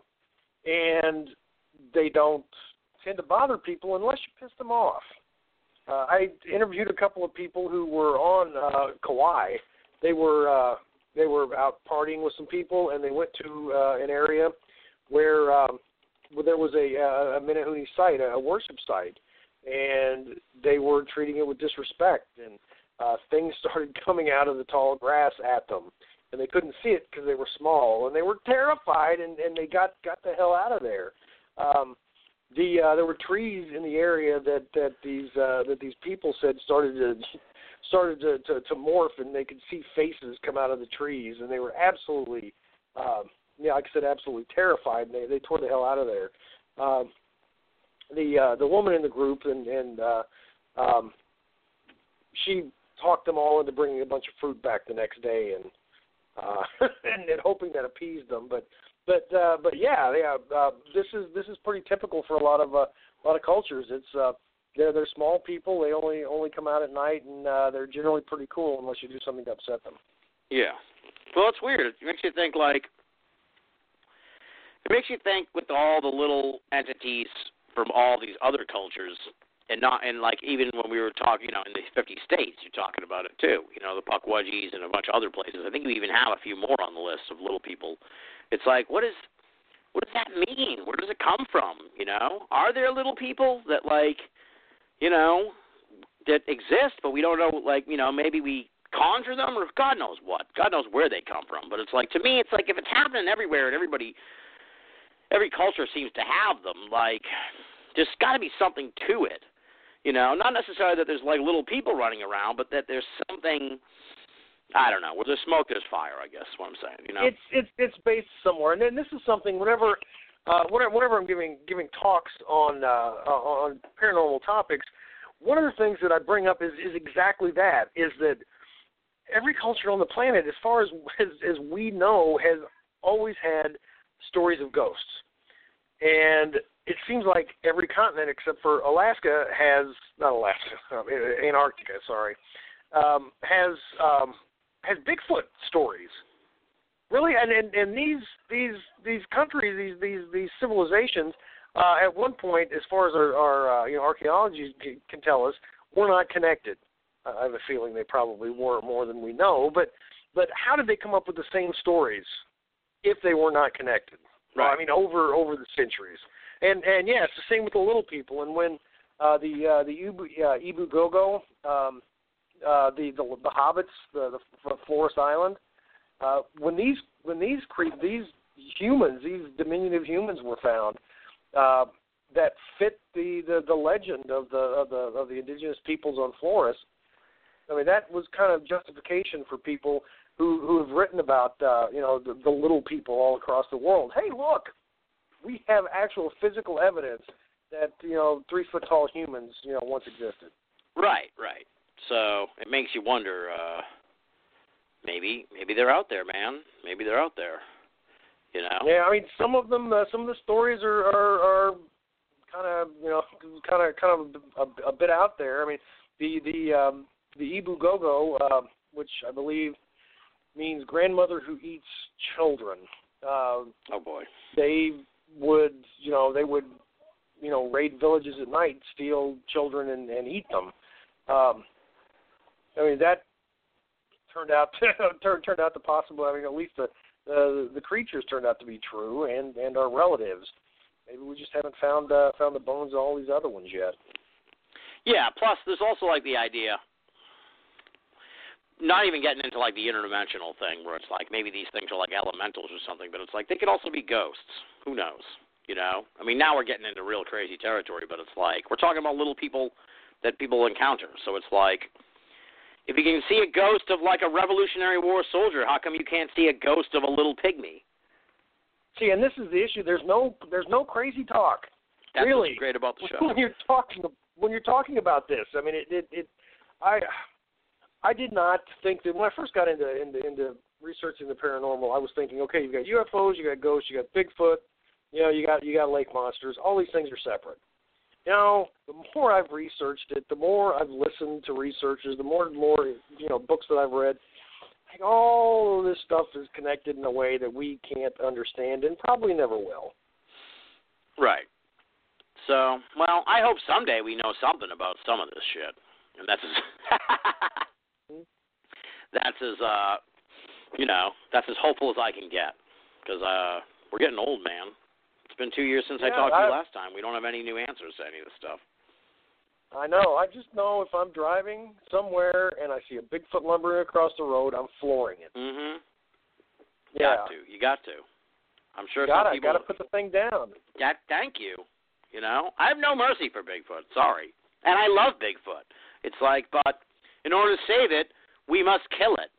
and they don't tend to bother people unless you piss them off. Uh, I interviewed a couple of people who were on uh, Kauai. They were uh, they were out partying with some people, and they went to uh, an area where, um, where there was a, a Menehune site, a worship site, and they were treating it with disrespect, and uh, things started coming out of the tall grass at them. And they couldn't see it because they were small, and they were terrified, and, and they got, got the hell out of there. Um, the uh, there were trees in the area that that these uh, that these people said started to started to, to, to morph, and they could see faces come out of the trees, and they were absolutely, um, yeah, like I said, absolutely terrified, and they, they tore the hell out of there. Um, the uh, the woman in the group, and and uh, um, she talked them all into bringing a bunch of fruit back the next day, and. Uh, and, and hoping that appeased them, but but uh, but yeah, yeah. Uh, this is this is pretty typical for a lot of uh, a lot of cultures. It's uh, they're they're small people. They only only come out at night, and uh, they're generally pretty cool unless you do something to upset them. Yeah, Well, it's weird. It makes you think, like, it makes you think with all the little entities from all these other cultures, and not, and like even when we were talking, you know, in the fifty states, you're talking about it too. You know, the Pukwudgies and a bunch of other places. I think we even have a few more on the list of little people. It's like, what is, what does that mean? Where does it come from? You know, are there little people that like, you know, that exist, but we don't know, like, you know, maybe we conjure them, or God knows what. God knows where they come from. But it's like, to me, it's like if it's happening everywhere and everybody, every culture seems to have them, like, there's got to be something to it. You know, not necessarily that there's, like, little people running around, but that there's something, I don't know, where there's smoke, there's fire, I guess is what I'm saying, you know? It's it's it's based somewhere. And then this is something, whenever uh, whenever, whenever I'm giving giving talks on uh, on paranormal topics, one of the things that I bring up is, is exactly that, is that every culture on the planet, as far as, as as we know, has always had stories of ghosts. And it seems like every continent except for Alaska has, not Alaska, Antarctica, sorry, um, has um, has Bigfoot stories. Really, and, and, and these these these countries, these these these civilizations, uh, at one point, as far as our, our uh, you know archaeology can tell us, were not connected. Uh, I have a feeling they probably were more than we know. But but how did they come up with the same stories if they were not connected? Right. Well, I mean, over over the centuries. And and yeah, it's the same with the little people. And when uh, the uh, the Ibu, uh, Ibu Gogo, um, uh, the, the the hobbits, the, the Forest Island, uh, when these when these cre- these humans, these diminutive humans were found, uh, that fit the, the, the legend of the of the of the indigenous peoples on Flores. I mean, that was kind of justification for people who who have written about uh, you know the, the little people all across the world. Hey, look. We have actual physical evidence that, you know, three-foot tall humans, you know, once existed. Right, right. So it makes you wonder, uh, maybe maybe they're out there, man. Maybe they're out there, you know? Yeah, I mean, some of them, uh, some of the stories are, are, are kind of, you know, kind of kind of a, a bit out there. I mean, the, the, um, the Ibu Gogo, uh, which I believe means grandmother who eats children. Uh, oh, boy. They... would, you know, they would, you know, raid villages at night, steal children, and, and eat them. Um, I mean, that turned out to, turned, turned out to possible. I mean, at least the, the the creatures turned out to be true, and, and our relatives. Maybe we just haven't found uh, found the bones of all these other ones yet. Yeah. Plus, there's also like the idea. Not even getting into like the interdimensional thing where it's like maybe these things are like elementals or something, but it's like they could also be ghosts. Who knows? You know? I mean, now we're getting into real crazy territory, but it's like we're talking about little people that people encounter. So it's like if you can see a ghost of like a Revolutionary War soldier, how come you can't see a ghost of a little pygmy? See, and this is the issue. There's no there's no crazy talk. That's really what's great about the show. When you're talking when you're talking about this, I mean, it it, it I. I did not think that when I first got into, into into researching the paranormal, I was thinking, okay, you got U F Os, you got ghosts, you got Bigfoot, you know, you got you got lake monsters. All these things are separate. You know, the more I've researched it, the more I've listened to researchers, the more and more you know books that I've read. Like all of this stuff is connected in a way that we can't understand and probably never will. Right. So, well, I hope someday we know something about some of this shit, and that's. That's as, uh, you know, that's as hopeful as I can get because uh, we're getting old, man. It's been two years since yeah, I talked I, to you last time. We don't have any new answers to any of this stuff. I know. I just know if I'm driving somewhere and I see a Bigfoot lumbering across the road, I'm flooring it. Mm-hmm. Yeah. Got to. You got to. I'm sure gotta, some people... got to put the thing down. That, thank you. You know, I have no mercy for Bigfoot. Sorry. And I love Bigfoot. It's like, but in order to save it, we must kill it.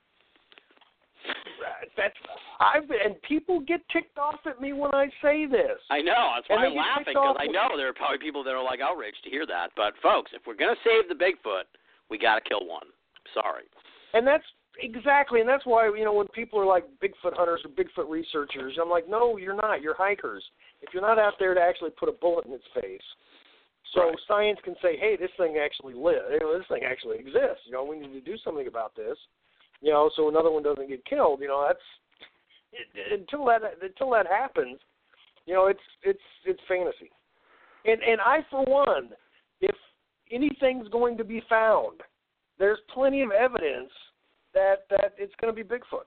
That's I've and people get ticked off at me when I say this. I know. That's why and I'm laughing because I know there are probably people that are like outraged to hear that. But folks, if we're gonna save the Bigfoot, we gotta kill one. Sorry. And that's exactly, and that's why you know when people are like Bigfoot hunters or Bigfoot researchers, I'm like, no, you're not. You're hikers. If you're not out there to actually put a bullet in its face. So right. Science can say, hey, this thing actually lives. You know, this thing actually exists. You know, we need to do something about this. You know, so another one doesn't get killed. You know, that's it, until that until that happens. You know, it's it's it's fantasy. And and I, for one, if anything's going to be found, there's plenty of evidence that, that it's going to be Bigfoot.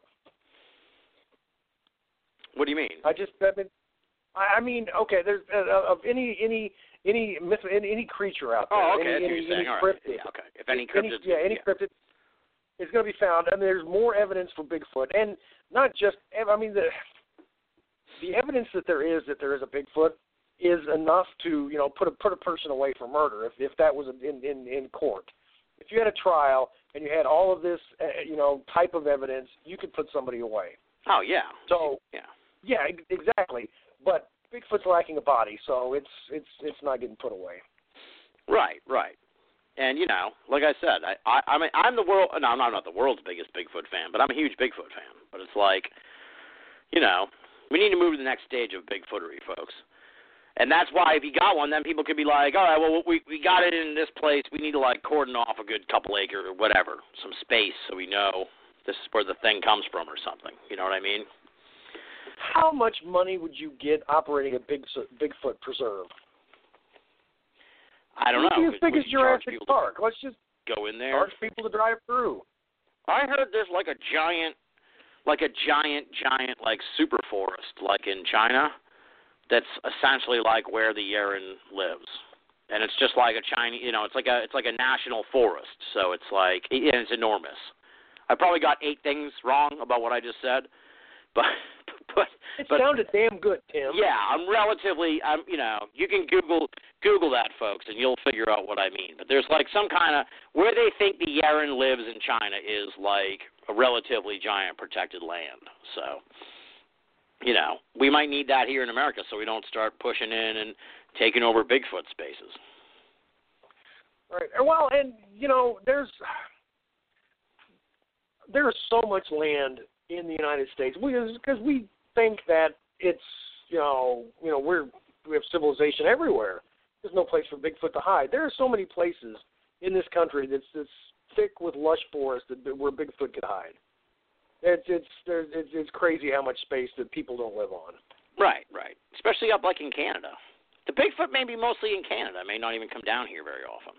What do you mean? I just, I mean, I mean okay, there's uh, of any any any myth, any, any creature out there. Oh, okay, any, that's what any, you're saying. any All right. cryptid, Yeah, okay. If any any, cryptid, yeah, any yeah. cryptid is going to be found, and there's more evidence for Bigfoot, and not just, I mean, the the evidence that there is that there is a Bigfoot is enough to, you know, put a put a person away for murder if if that was in in, in court. If you had a trial and you had all of this, uh, you know, type of evidence, you could put somebody away. Oh yeah. So yeah, yeah, exactly. But Bigfoot's lacking a body, so it's it's it's not getting put away. Right, right. And you know, like I said, I I, I mean, I'm the world. No, I'm not the world's biggest Bigfoot fan, but I'm a huge Bigfoot fan. But it's like, you know, we need to move to the next stage of Bigfootery, folks. And that's why if you got one, then people could be like, all right, well, we we got it in this place. We need to, like, cordon off a good couple acre or whatever, some space so we know this is where the thing comes from or something. You know what I mean? How much money would you get operating a big Bigfoot preserve? I don't know. It's as big as Jurassic Park. Let's just go in there. Charge people to drive through. I heard there's like a giant, like a giant, giant, like super forest, like in China, that's essentially like where the Yeren lives, and it's just like a Chinese, you know, it's like a it's like a national forest. So it's like, and it's enormous. I probably got eight things wrong about what I just said, but but it but, sounded damn good, Tim. Yeah, I'm relatively, I'm you know, you can Google Google that, folks, and you'll figure out what I mean. But there's like some kind of where they think the Yeren lives in China is like a relatively giant protected land. So, you know, we might need that here in America so we don't start pushing in and taking over Bigfoot spaces. Right. Well, and, you know, there's there's so much land in the United States because we think that it's, you know, you know, we're we have civilization everywhere. There's no place for Bigfoot to hide. There are so many places in this country that's, that's thick with lush forest that, where Bigfoot could hide. It's it's there's it's, it's crazy how much space that people don't live on. Right, right. Especially up like in Canada. The Bigfoot may be mostly in Canada. It may not even come down here very often.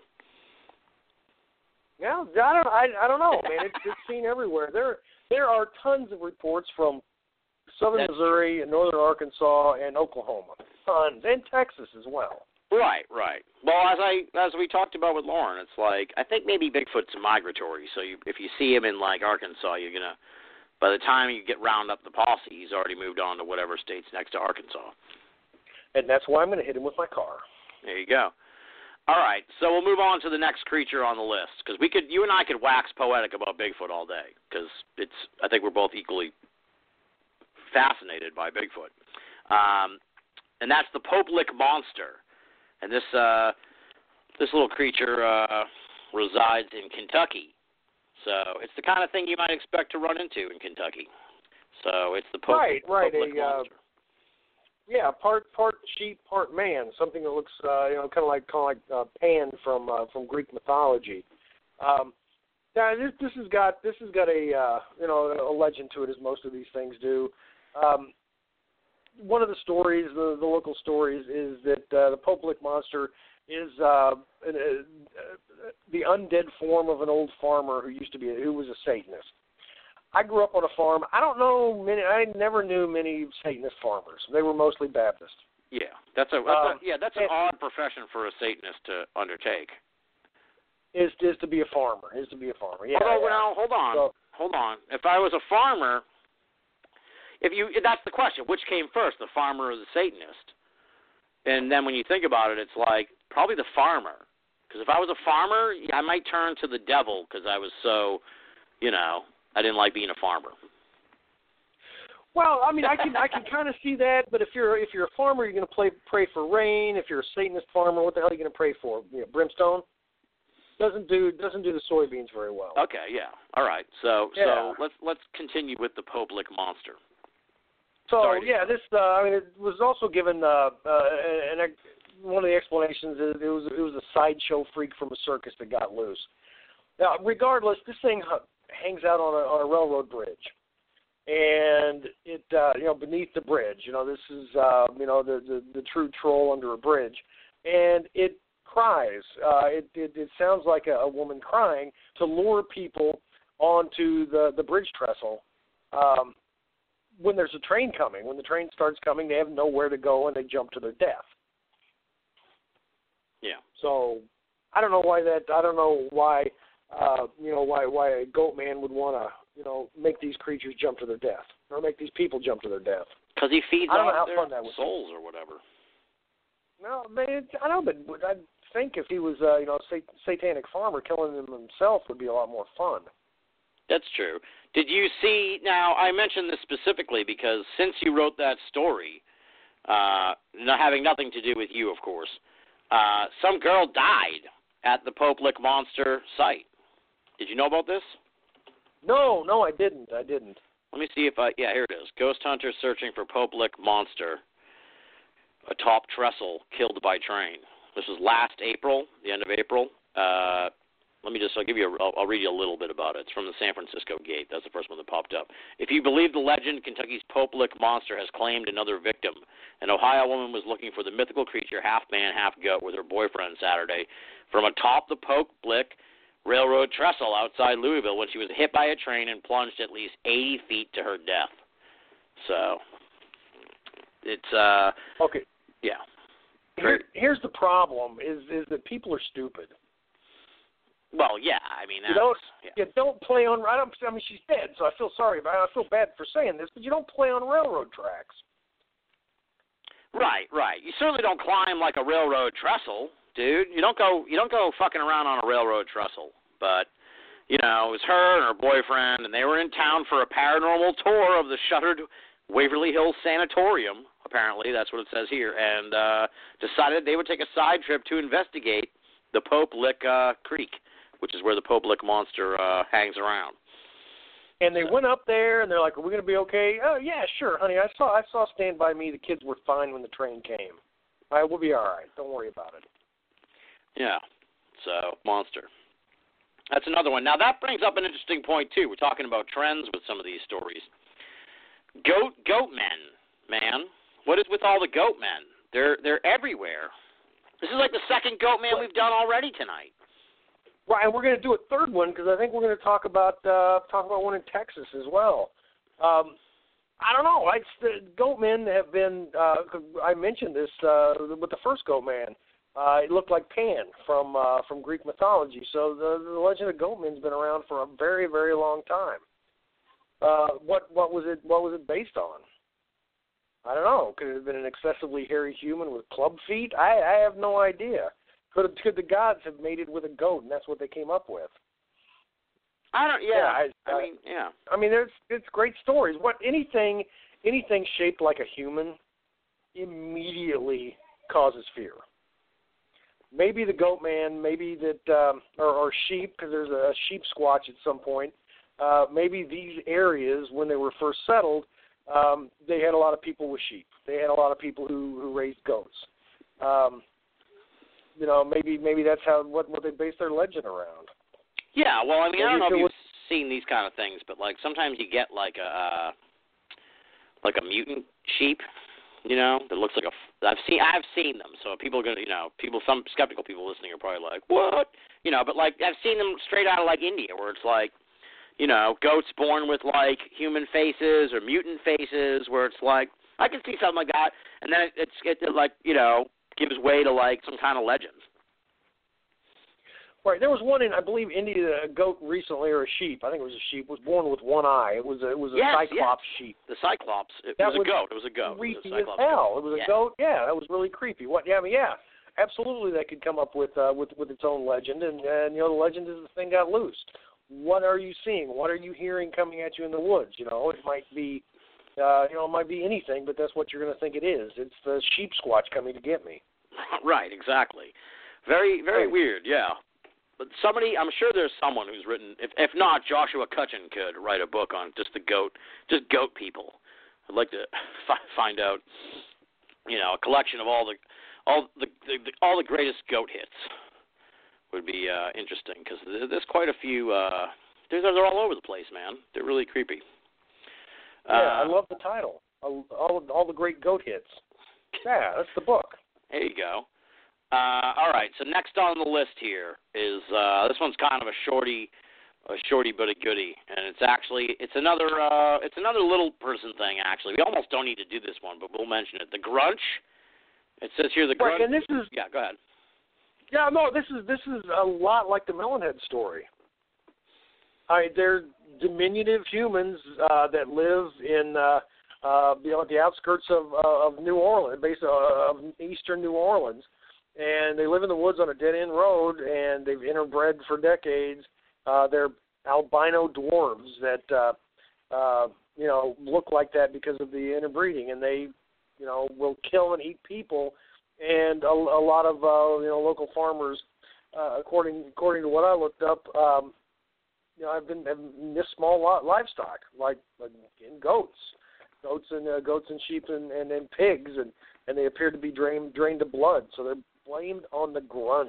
Yeah, I don't I, I don't know, man. It's it's seen everywhere. There there are tons of reports from southern That's Missouri true. and northern Arkansas and Oklahoma, tons, and Texas as well. Right, right. Well, as I as we talked about with Lauren, it's like I think maybe Bigfoot's migratory. So you, if you see him in like Arkansas, you're gonna. By the time you get round up the posse, he's already moved on to whatever state's next to Arkansas. And that's why I'm going to hit him with my car. There you go. All right, so we'll move on to the next creature on the list because we could, you and I could wax poetic about Bigfoot all day because it's. I think we're both equally fascinated by Bigfoot, um, and that's the Pope Lick monster. And this uh, this little creature uh, resides in Kentucky. So it's the kind of thing you might expect to run into in Kentucky. So it's the Pope, right, right, Pope Lick a, monster. Uh, yeah, part part sheep, part man. Something that looks, uh, you know, kind of like kind of like uh, Pan from uh, from Greek mythology. Um, now this this has got this has got a uh, you know a legend to it, as most of these things do. Um, one of the stories, the, the local stories, is that uh, the Pope Lick monster is uh, an, uh, the undead form of an old farmer who used to be a, who was a Satanist. I grew up on a farm. I don't know many. I never knew many Satanist farmers. They were mostly Baptist. Yeah, that's a, that's Um, a yeah that's an and, odd profession for a Satanist to undertake. Is is to be a farmer? Is to be a farmer? Yeah. Although, yeah. now hold on, So, hold on. If I was a farmer, if you that's the question: which came first, the farmer or the Satanist? And then when you think about it, it's like probably the farmer. Because if I was a farmer, I might turn to the devil because I was so, you know, I didn't like being a farmer. well, I mean, I can I can kind of see that. But if you're if you're a farmer, you're going to play pray for rain. If you're a Satanist farmer, what the hell are you going to pray for? You know, brimstone. Doesn't do doesn't do the soybeans very well. Okay, yeah, all right. So Yeah. so let's let's continue with the Pope Lick monster. So Sorry to- yeah, this uh, I mean, it was also given uh, uh, and I, one of the explanations is it was it was a sideshow freak from a circus that got loose. Now, regardless, this thing hangs out on a, on a railroad bridge, and it uh, you know beneath the bridge. You know, this is uh, you know the, the the true troll under a bridge, and it cries. Uh, it, it it sounds like a, a woman crying to lure people onto the the bridge trestle. Um, when there's a train coming, when the train starts coming, they have nowhere to go and they jump to their death. Yeah. So I don't know why that. I don't know why. Uh, you know why why a goat man would want to you know make these creatures jump to their death or make these people jump to their death. Because he feeds I don't know off how their fun that would souls be. Or whatever. No, man, I don't know, but I think if he was uh, you know a satanic farmer, killing them himself would be a lot more fun. That's true. Did you see, now I mentioned this specifically because since you wrote that story, uh, not having nothing to do with you, of course, uh, some girl died at the Pope Lick Monster site. Did you know about this? No, no, I didn't. I didn't. Let me see if I, yeah, here it is. Ghost hunters searching for Pope Lick Monster, atop trestle, killed by train. This was last April, the end of April. Uh, Let me just, I'll give you, a, I'll, I'll read you a little bit about it. It's from the San Francisco Gate. That's the first one that popped up. If you believe the legend, Kentucky's Pope Lick Monster has claimed another victim. An Ohio woman was looking for the mythical creature, half man, half goat, with her boyfriend Saturday from atop the Pope Lick Railroad trestle outside Louisville when she was hit by a train and plunged at least eighty feet to her death. So, it's, uh... Okay. Yeah. Here, here's the problem, is is that people are stupid. Well, yeah, I mean, that's, you don't yeah. you don't play on. I don't. I mean, she's dead, so I feel sorry about it. I feel bad for saying this, but you don't play on railroad tracks. Right, right. You certainly don't climb like a railroad trestle, dude. You don't go. You don't go fucking around on a railroad trestle. But you know, it was her and her boyfriend, and they were in town for a paranormal tour of the shuttered Waverly Hills Sanatorium. Apparently, that's what it says here, and uh, decided they would take a side trip to investigate the Pope Lick uh, Creek, which is where the Pope Lick Monster uh, hangs around. And they so. went up there, and they're like, "Are we going to be okay?" "Oh yeah, sure, honey. I saw I saw Stand By Me. The kids were fine when the train came. All right, we'll be all right. Don't worry about it." Yeah. So monster. That's another one. Now that brings up an interesting point too. We're talking about trends with some of these stories. Goat goat men, man. What is with all the goat men? They're they're everywhere. This is like the second goat man we've done already tonight. Right, and we're going to do a third one because I think we're going to talk about uh, talk about one in Texas as well. Um, I don't know. I, the goat men have been. Uh, I mentioned this uh, with the first goat man. Uh, it looked like Pan from uh, from Greek mythology. So the, the legend of goat men's been around for a very very long time. Uh, what what was it? What was it based on? I don't know. Could it have been an excessively hairy human with club feet? I, I have no idea. Could, could the gods have mated with a goat, and that's what they came up with? I don't. Yeah. yeah I, I, I mean, yeah. I mean, there's it's great stories. What anything anything shaped like a human immediately causes fear. Maybe the goat man, maybe that, um, or, or sheep, because there's a sheep squatch at some point. Uh, maybe these areas, when they were first settled, um, they had a lot of people with sheep. They had a lot of people who, who raised goats. Um, you know, maybe maybe that's how what, what they base their legend around. Yeah, well, I mean, maybe I don't know if you've was... seen these kind of things, but like sometimes you get like a uh, like a mutant sheep, you know, that looks like a. I've seen I've seen them, so people are gonna, you know, people some skeptical people listening are probably like, what, you know, but like I've seen them straight out of like India, where it's like, you know, goats born with like human faces or mutant faces, where it's like I can see something like that, and then it, it's it, it like you know gives way to like some kind of legend. Right. There was one in, I believe, India, a goat recently, or a sheep. I think it was a sheep. Was born with one eye. It was a, it was a yes, cyclops yes. sheep. The cyclops. It that was, was a goat. It was a goat. Creepy it was a as hell. goat. It was yeah. a goat. Yeah, that was really creepy. What? Yeah, I mean, yeah, absolutely. That could come up with uh, with with its own legend, and, and you know, the legend is the thing got loosed. What are you seeing? What are you hearing coming at you in the woods? You know, it might be, uh, you know, it might be anything, but that's what you're going to think it is. It's the sheep squatch coming to get me. Right. Exactly. Very, very right. weird. Yeah. But somebody, I'm sure there's someone who's written, if if not, Joshua Cutchin could write a book on just the goat, just goat people. I'd like to fi- find out, you know, a collection of all the, all the, the, the all the greatest goat hits. Would be uh, interesting because there's quite a few uh, they're, they're all over the place, man. They're really creepy. Yeah, uh, I love the title. All, all, all the great goat hits. Yeah, that's the book. There you go. Uh, all right, so next on the list here is uh, this one's kind of a shorty, a shorty but a goodie, and it's actually it's another uh, it's another little person thing. Actually, we almost don't need to do this one, but we'll mention it. The Grunch. It says here the Grunch. Right, and this is yeah. Go ahead. Yeah, no, this is this is a lot like the Melonhead story. I they're diminutive humans uh, that live in uh, uh, you know at the outskirts of uh, of New Orleans, based uh, of eastern New Orleans. And they live in the woods on a dead-end road, and they've interbred for decades. Uh, they're albino dwarves that, uh, uh, you know, look like that because of the interbreeding, and they, you know, will kill and eat people. And a, a lot of, uh, you know, local farmers, uh, according according to what I looked up, um, you know, I've been have missed small lot, livestock like, like in goats, goats and uh, goats and sheep and, and, and pigs, and, and they appear to be drained drained of blood. So they're blamed on the Grunch.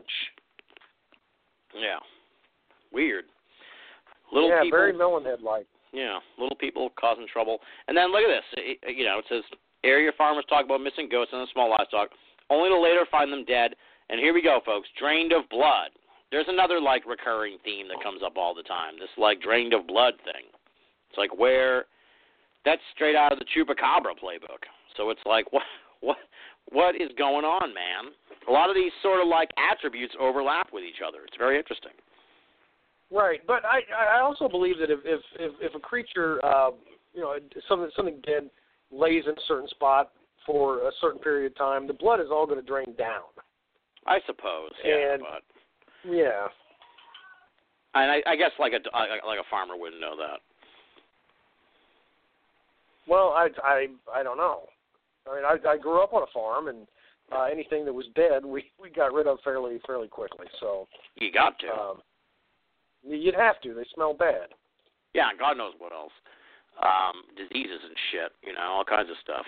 Yeah. Weird. Little yeah, people, very Melonhead-like. Yeah, little people causing trouble. And then look at this. It, you know, it says, area farmers talk about missing goats and small livestock, only to later find them dead. And here we go, folks, drained of blood. There's another, like, recurring theme that comes up all the time, this, like, drained of blood thing. It's like where – that's straight out of the Chupacabra playbook. So it's like, what, what, what is going on, man? A lot of these sort of like attributes overlap with each other. It's very interesting. Right, but I I also believe that if if if, if a creature uh, you know something something dead lays in a certain spot for a certain period of time, the blood is all going to drain down. I suppose. Yeah. And, but, yeah. And I, I guess like a like a farmer wouldn't know that. Well, I I I don't know. I mean, I I grew up on a farm and. Uh, anything that was dead, we, we got rid of fairly fairly quickly. So you got to. Um, you'd have to. They smell bad. Yeah, God knows what else. Um, diseases and shit. You know, all kinds of stuff.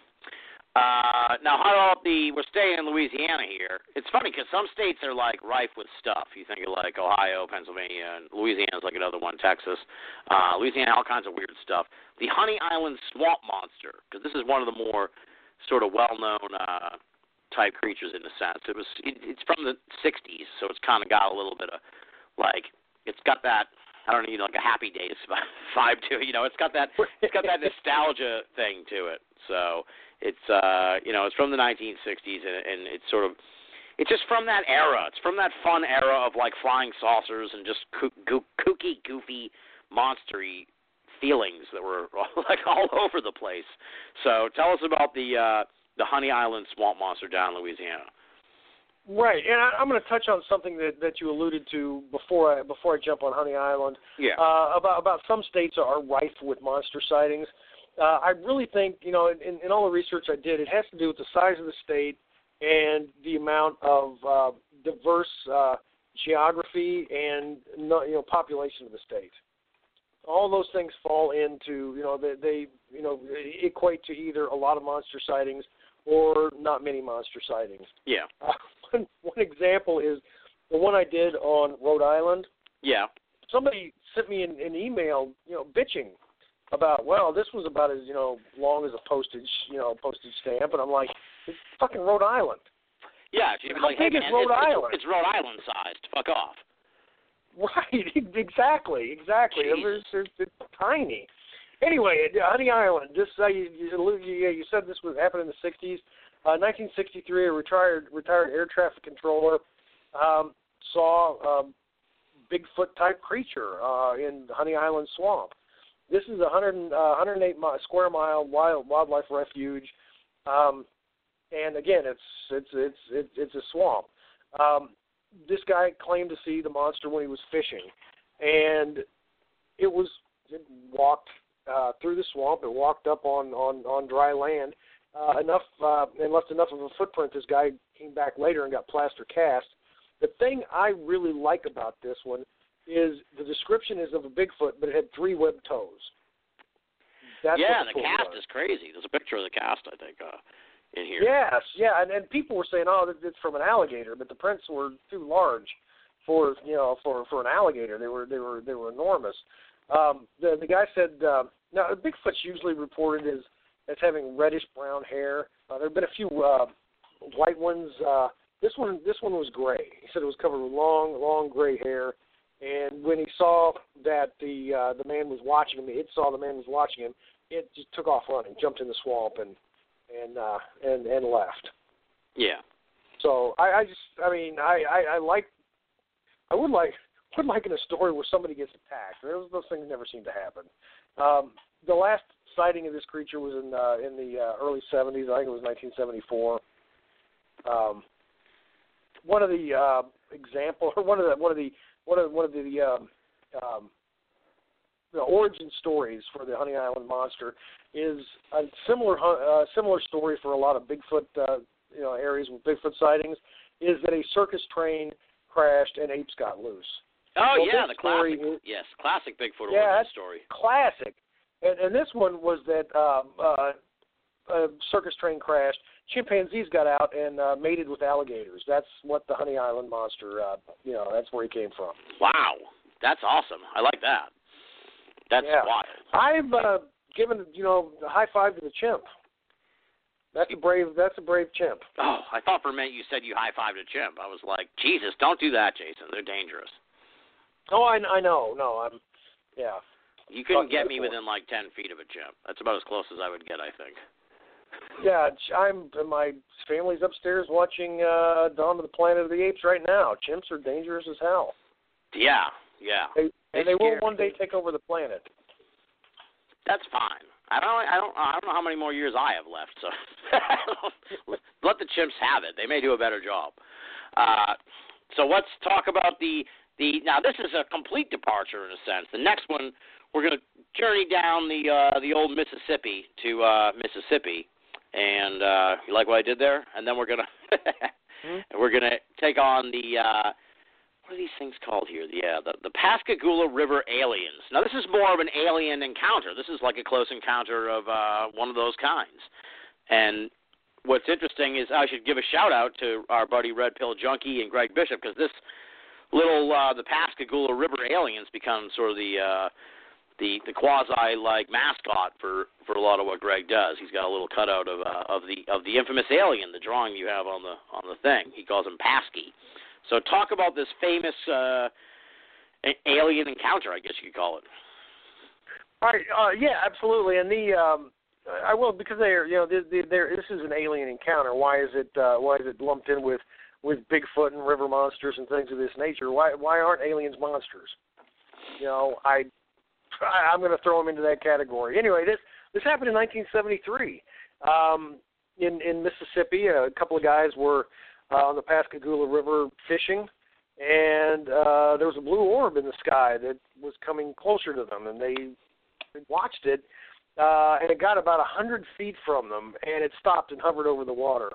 Uh, now, how about the? We're staying in Louisiana here. It's funny because some states are like rife with stuff. You think of like Ohio, Pennsylvania, and Louisiana's like another one. Texas, uh, Louisiana, all kinds of weird stuff. The Honey Island swamp monster, because this is one of the more sort of well-known. Uh, type creatures in a sense. It was it, it's from the sixties, so it's kind of got a little bit of like it's got that I don't know, you know, like a Happy Days vibe to it. You know, it's got that it's got that nostalgia thing to it. So it's uh you know it's from the nineteen sixties and, and it's sort of it's just from that era. It's from that fun era of like flying saucers and just koo- goo- kooky, goofy, monstery feelings that were like all over the place. So tell us about the. Uh, The Honey Island swamp monster down in Louisiana. Right, and I, I'm going to touch on something that, that you alluded to before I before I jump on Honey Island. Yeah. Uh, about about some states are rife with monster sightings. Uh, I really think you know in, in all the research I did, it has to do with the size of the state and the amount of uh, diverse uh, geography and you know population of the state. All those things fall into you know they, they you know equate to either a lot of monster sightings or not many monster sightings. Yeah. Uh, one, one example is the one I did on Rhode Island. Yeah. Somebody sent me an, an email, you know, bitching about, well, this was about as, you know, long as a postage, you know, postage stamp. And I'm like, it's fucking Rhode Island. Yeah. How like, big hey, is man, Rhode it's, Island? It's, it's Rhode Island sized. Fuck off. Right. Exactly. Exactly. It's, it's, it's tiny. Anyway, Honey Island. This uh, you, you, you said this was happened in the sixties. Uh, nineteen sixty-three, a retired retired air traffic controller um, saw a Bigfoot type creature uh, in Honey Island swamp. This is a hundred uh, one hundred eight mi- square mile wild wildlife refuge, um, and again, it's it's it's it's, it's a swamp. Um, this guy claimed to see the monster when he was fishing, and it was it walked. Uh, through the swamp and walked up on, on, on dry land uh, enough uh, and left enough of a footprint. This guy came back later and got plaster cast. The thing I really like about this one is the description is of a Bigfoot, but it had three webbed toes. That's yeah, what the the cast was. is crazy. There's a picture of the cast, I think, uh, in here. Yes, yeah, and, and people were saying, oh, it's from an alligator, but the prints were too large for you know for, for an alligator. They were they were they were enormous. Um, the the guy said uh, now Bigfoot's usually reported as as having reddish brown hair. Uh, there have been a few uh, white ones. Uh, this one this one was gray. He said it was covered with long long gray hair. And when he saw that the uh, the man was watching him, it saw the man was watching him. It just took off running, jumped in the swamp, and and uh, and and left. Yeah. So I, I just, I mean, I, I, I like, I would like, would like in a story where somebody gets attacked. Those those things never seem to happen. Um, the last sighting of this creature was in uh, in the uh, early seventies. I think it was nineteen seventy-four. Um, one of the uh, example, or one of the one of the one of one of the um, um, the origin stories for the Honey Island monster is a similar uh, similar story for a lot of Bigfoot uh, you know areas with Bigfoot sightings. Is that a circus train crashed and apes got loose? Oh well, yeah, the classic. Is, yes, classic Bigfoot yeah, origin story. Classic. And, and this one was that um, uh, a circus train crashed. Chimpanzees got out and uh, mated with alligators. That's what the Honey Island monster, uh, you know, that's where he came from. Wow, that's awesome. I like that. That's yeah. wild. I've uh, given, you know, the high five to the chimp. That's a brave. That's a brave chimp. Oh, I thought for a minute you said you high-fived a chimp. I was like, Jesus, don't do that, Jason. They're dangerous. Oh, I, I know. No, I'm. Yeah. You couldn't get me within like ten feet of a chimp. That's about as close as I would get, I think. Yeah, I'm. My family's upstairs watching uh, Dawn of the Planet of the Apes right now. Chimps are dangerous as hell. Yeah, yeah. They, they and they will me. one day take over the planet. That's fine. I don't. I don't. I don't know how many more years I have left. So let the chimps have it. They may do a better job. Uh, so let's talk about the the. Now this is a complete departure in a sense. The next one, we're going to journey down the uh, the old Mississippi to uh, Mississippi, and uh, you like what I did there? And then we're gonna hmm? we're gonna take on the. Uh, What are these things called here? Yeah, the, the Pascagoula River aliens. Now, this is more of an alien encounter. This is like a close encounter of uh, one of those kinds. And what's interesting is I should give a shout-out to our buddy Red Pill Junkie and Greg Bishop, because this little, uh, the Pascagoula River aliens become sort of the uh, the, the quasi-like mascot for, for a lot of what Greg does. He's got a little cutout of uh, of the of the infamous alien, the drawing you have on the on the thing. He calls him Pasky. So talk about this famous uh, alien encounter, I guess you could call it. All right. Uh, yeah, absolutely. And the um, I will because they're you know they're, they're, this is an alien encounter. Why is it uh, why is it lumped in with, with Bigfoot and river monsters and things of this nature? Why why aren't aliens monsters? You know, I, I I'm going to throw them into that category. Anyway, this this happened in nineteen seventy-three um, in in Mississippi. A couple of guys were Uh, on the Pascagoula River fishing, and uh, there was a blue orb in the sky that was coming closer to them, and they, they watched it, uh, and it got about one hundred feet from them, and it stopped and hovered over the water.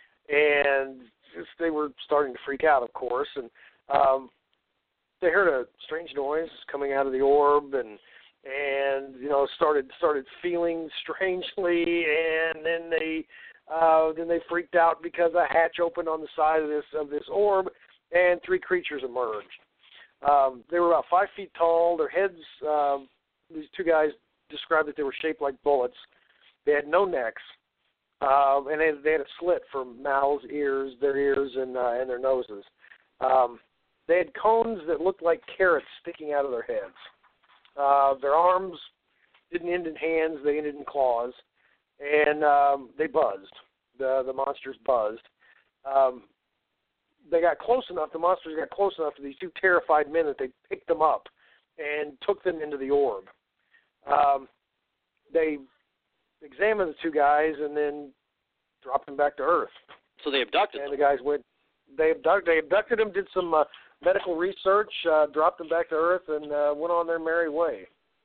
And just, they were starting to freak out, of course, and um, they heard a strange noise coming out of the orb, and and you know started started feeling strangely, and then they Uh, then they freaked out because a hatch opened on the side of this of this orb, and three creatures emerged. Um, they were about five feet tall. Their heads, uh, these two guys described that they were shaped like bullets. They had no necks, uh, and they, they had a slit for mouths, ears, their ears, and uh, and their noses. Um, they had cones that looked like carrots sticking out of their heads. Uh, their arms didn't end in hands; they ended in claws. And um, they buzzed. The the monsters buzzed. Um, they got close enough. The monsters got close enough to these two terrified men that they picked them up and took them into the orb. Um, they examined the two guys and then dropped them back to Earth. So they abducted and them. And the guys went. They abducted. They abducted them. Did some uh, medical research. Uh, dropped them back to Earth and uh, went on their merry way.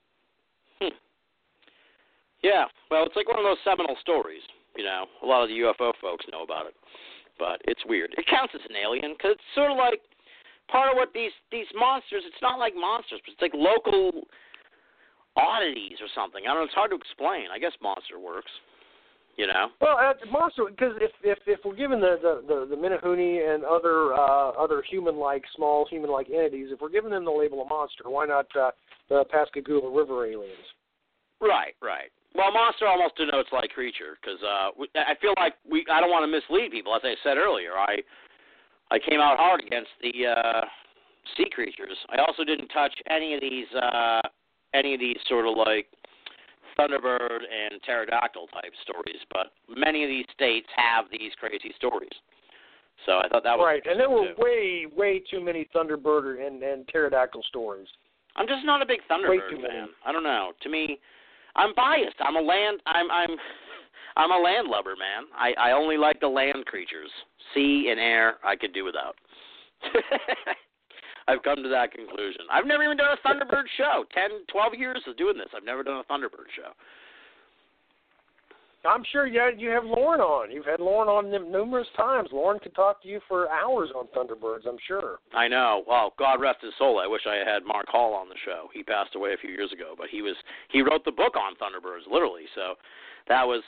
Hmm. Yeah, well, it's like one of those seminal stories. You know, a lot of the U F O folks know about it, but it's weird. It counts as an alien because it's sort of like part of what these these monsters. It's not like monsters, but it's like local oddities or something. I don't know. It's hard to explain. I guess monster works. You know. Well, uh, monster, because if if if we're given the the the, the Minahuni and other uh, other human-like, small human-like entities, if we're giving them the label of monster, why not uh, the Pascagoula River aliens? Right, right. Well, monster almost denotes like creature because uh, I feel like we. I don't want to mislead people. As I said earlier, I I came out hard against the uh, sea creatures. I also didn't touch any of these uh, any of these sort of like Thunderbird and pterodactyl type stories, but many of these states have these crazy stories. So I thought that was right, and there were too. way, way too many Thunderbird and, and pterodactyl stories. I'm just not a big Way Thunderbird too fan. many. I don't know. To me, I'm biased. I'm a land. I'm I'm I'm a landlubber, man. I I only like the land creatures. Sea and air, I could do without. I've come to that conclusion. I've never even done a Thunderbird show. Ten, twelve years of doing this. I've never done a Thunderbird show. I'm sure you you have Lauren on. You've had Lauren on them numerous times. Lauren could talk to you for hours on Thunderbirds, I'm sure. I know. Well, God rest his soul. I wish I had Mark Hall on the show. He passed away a few years ago, but he was he wrote the book on Thunderbirds, literally. So that was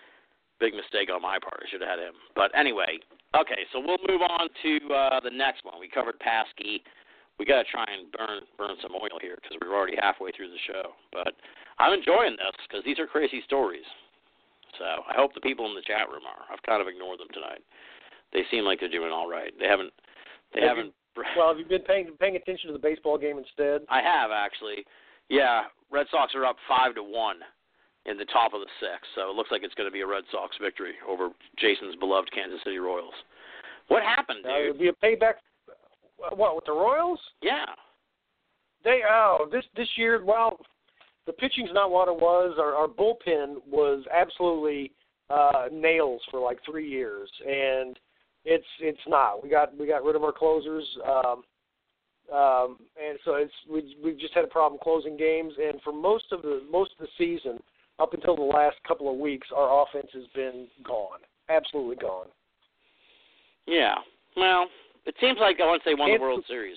a big mistake on my part. I should have had him. But anyway, okay, so we'll move on to uh, the next one. We covered Pasky. We got to try and burn burn some oil here because we're already halfway through the show. But I'm enjoying this because these are crazy stories. So I hope the people in the chat room are. I've kind of ignored them tonight. They seem like they're doing all right. They haven't. They have haven't. You, well, have you been paying paying attention to the baseball game instead? I have actually. Yeah, Red Sox are up five to one in the top of the sixth. So it looks like it's going to be a Red Sox victory over Jason's beloved Kansas City Royals. What happened, dude? Uh, it'll be a payback. What, with the Royals? Yeah. They oh this this year. Well, the pitching's not what it was. Our, our bullpen was absolutely uh, nails for like three years, and it's it's not. We got we got rid of our closers, um, um, and so it's we we've just had a problem closing games. And for most of the most of the season, up until the last couple of weeks, our offense has been gone, absolutely gone. Yeah. Well, it seems like once they won it's, the World Series,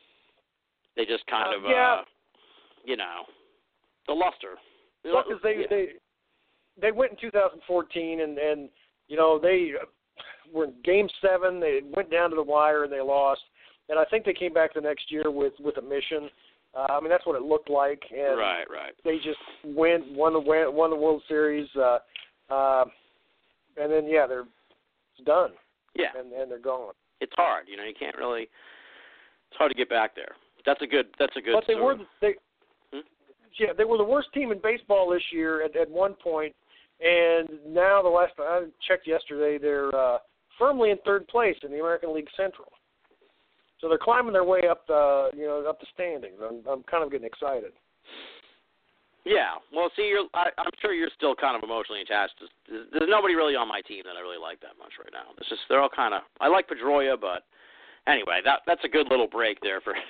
they just kind uh, of, yeah. uh, you know. The luster. Well, because they, yeah. they they went in two thousand fourteen, and, and you know they were in Game Seven. They went down to the wire and they lost. And I think they came back the next year with, with a mission. Uh, I mean, that's what it looked like. And right, right. They just went won the won the World Series, uh, uh, and then yeah, they're it's done. Yeah, and and they're gone. It's hard, you know. You can't really. It's hard to get back there. That's a good. That's a good. But they story. were they. Yeah, they were the worst team in baseball this year at, at one point, and now the last I checked yesterday, they're uh, firmly in third place in the American League Central. So they're climbing their way up the you know up the standings. I'm I'm kind of getting excited. Yeah, well, see, you're I, I'm sure you're still kind of emotionally attached. To, there's nobody really on my team that I really like that much right now. It's just they're all kind of I like Pedroia, but anyway, that that's a good little break there for.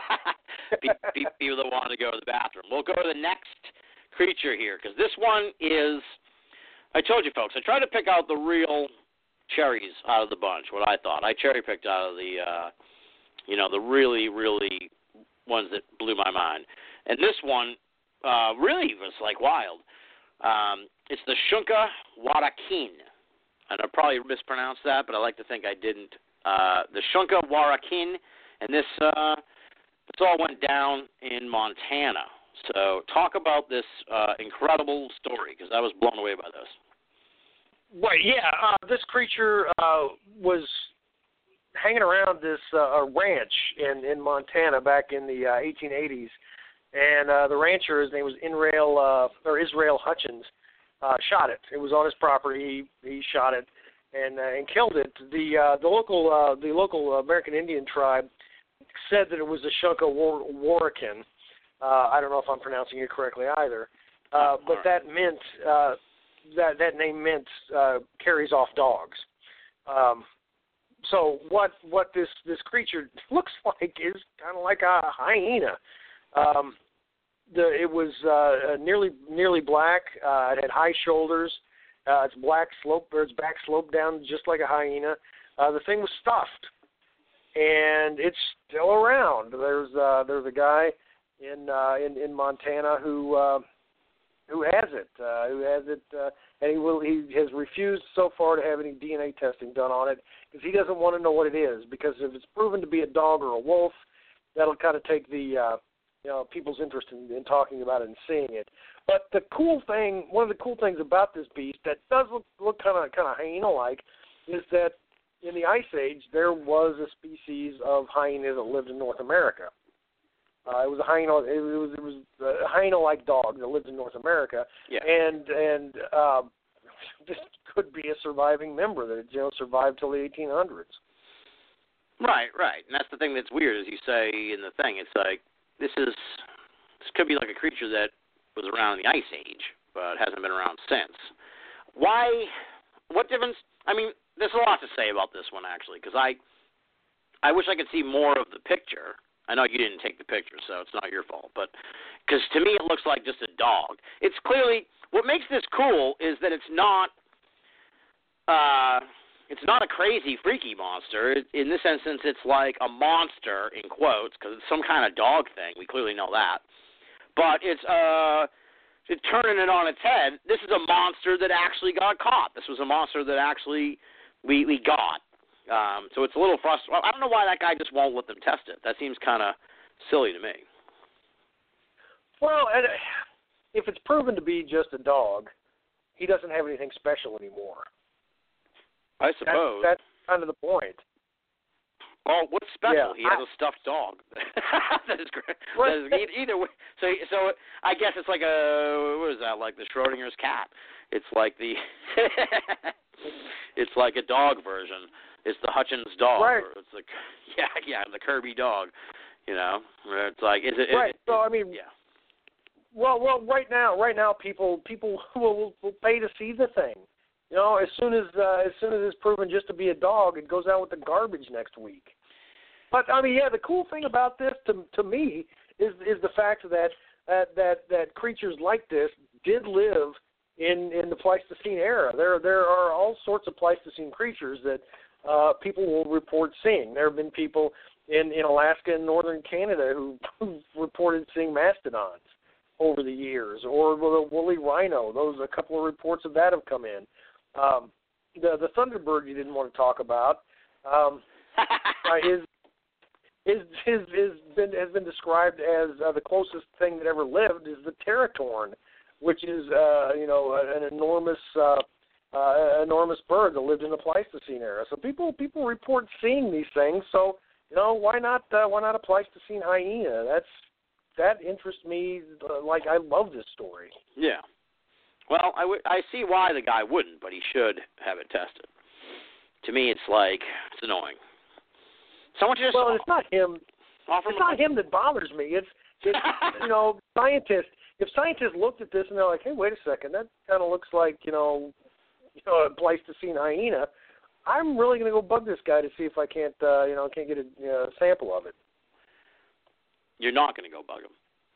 People that want to go to the bathroom. We'll go to the next creature here because this one is, I told you folks, I tried to pick out the real cherries out of the bunch, what I thought. I cherry picked out of the, uh, you know, the really, really ones that blew my mind. And this one uh, really was like wild. Um, it's the Shunka Warakin. And I probably mispronounced that, but I like to think I didn't. Uh, the Shunka Warakin, and this, uh, this all went down in Montana. So talk about this uh, incredible story, because I was blown away by this. Well, yeah, uh, this creature uh, was hanging around this uh, ranch in, in Montana back in the uh, eighteen eighties, and uh, the rancher, his name was Inrail, uh, or Israel Hutchins, uh, shot it. It was on his property. He, he shot it and uh, and killed it. The uh, the local uh, the local American Indian tribe said that it was a Shunka war- Warakin. Uh, I don't know if I'm pronouncing it correctly either, uh, but that meant uh, that that name meant uh, carries off dogs. Um, so what what this this creature looks like is kind of like a hyena. Um, the it was uh, nearly nearly black. Uh, it had high shoulders. Uh, its black slope or its back sloped down just like a hyena. Uh, the thing was stuffed, and it's still around. There's uh, there's a guy in uh, in in Montana who uh, who has it, uh, who has it, uh, and he will. He has refused so far to have any D N A testing done on it because he doesn't want to know what it is. Because if it's proven to be a dog or a wolf, that'll kind of take the uh, you know people's interest in, in talking about it and seeing it. But the cool thing, one of the cool things about this beast that does look, look kind of kind of hyena-like, is that in the Ice Age there was a species of hyena that lived in North America. Uh, it was a hyena. It was it was a hyena-like dog that lived in North America, Yeah. and and um, this could be a surviving member that you know survived till the eighteen hundreds. Right, right, and that's the thing that's weird, as you say in the thing. It's like this is this could be like a creature that was around in the Ice Age, but hasn't been around since. Why? What difference? I mean, there's a lot to say about this one actually, because I I wish I could see more of the picture. I know you didn't take the picture, so it's not your fault. But because to me it looks like just a dog. It's clearly what makes this cool is that it's not uh, it's not a crazy, freaky monster. In this instance, it's like a monster in quotes because it's some kind of dog thing. We clearly know that. But it's uh, it's turning it on its head. This is a monster that actually got caught. This was a monster that actually we we got. Um, so it's a little frustrating. I don't know why that guy just won't let them test it. That seems kind of silly to me. Well, and if it's proven to be just a dog, he doesn't have anything special anymore. I suppose. That's, that's kind of the point. Oh, what's special? Yeah, he has I, a stuffed dog. that is great. What? That is, either way. So, so I guess it's like a what is that? Like the Schrodinger's cat. It's like the. It's like a dog version. It's the Hutchins dog. Right. Or it's like, yeah, yeah, the Kirby dog. You know, it's like, is it? Right. It, so I mean, yeah. Well, well, right now, right now, people people will, will pay to see the thing. You know, as soon as uh, as soon as it's proven just to be a dog, it goes out with the garbage next week. But I mean, yeah, the cool thing about this to to me is is the fact that that that, that creatures like this did live in, in the Pleistocene era. There there are all sorts of Pleistocene creatures that uh, people will report seeing. There have been people in, in Alaska and northern Canada who who've reported seeing mastodons over the years, or the woolly rhino. Those a couple of reports of that have come in. Um, the the Thunderbird you didn't want to talk about. Um, uh, his his his his been has been described as uh, the closest thing that ever lived is the Teratorn, which is uh, you know an enormous uh, uh, enormous bird that lived in the Pleistocene era. So people people report seeing these things. So you know why not uh, why not a Pleistocene hyena? That's that interests me. Uh, like I love this story. Yeah. Well, I, w- I see why the guy wouldn't, but he should have it tested. To me, it's like it's annoying. Someone just well, it's not him. Offer It's not him that bothers me. It's, it's you know, scientists. If scientists looked at this and they're like, "Hey, wait a second, that kind of looks like you know, you know, a Pleistocene hyena," I'm really going to go bug this guy to see if I can't, uh, you know, can't get a you know, sample of it. You're not going to go bug him.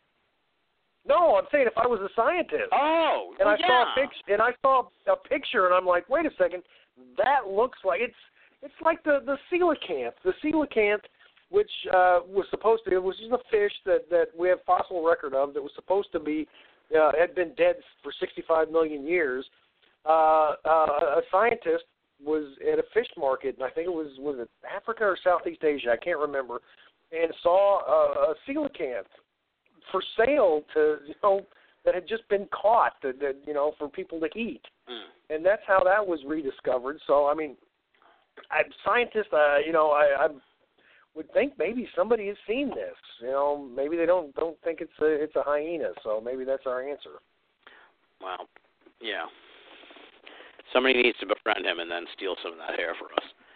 No, I'm saying if I was a scientist. Oh, and well, I yeah. saw a picture, and I saw a picture, and I'm like, wait a second, that looks like it's it's like the the coelacanth, the coelacanth, which uh, was supposed to, it was just a fish that that we have fossil record of that was supposed to be uh, had been dead for sixty-five million years. Uh, uh, a scientist was at a fish market, and I think it was was it Africa or Southeast Asia, I can't remember, and saw a, a coelacanth for sale to you know that had just been caught that, that you know for people to eat, mm. and that's how that was rediscovered. So I mean, I, scientists, uh, you know, I, I would think maybe somebody has seen this. You know, maybe they don't don't think it's a it's a hyena. So maybe that's our answer. Well, yeah. Somebody needs to befriend him and then steal some of that hair for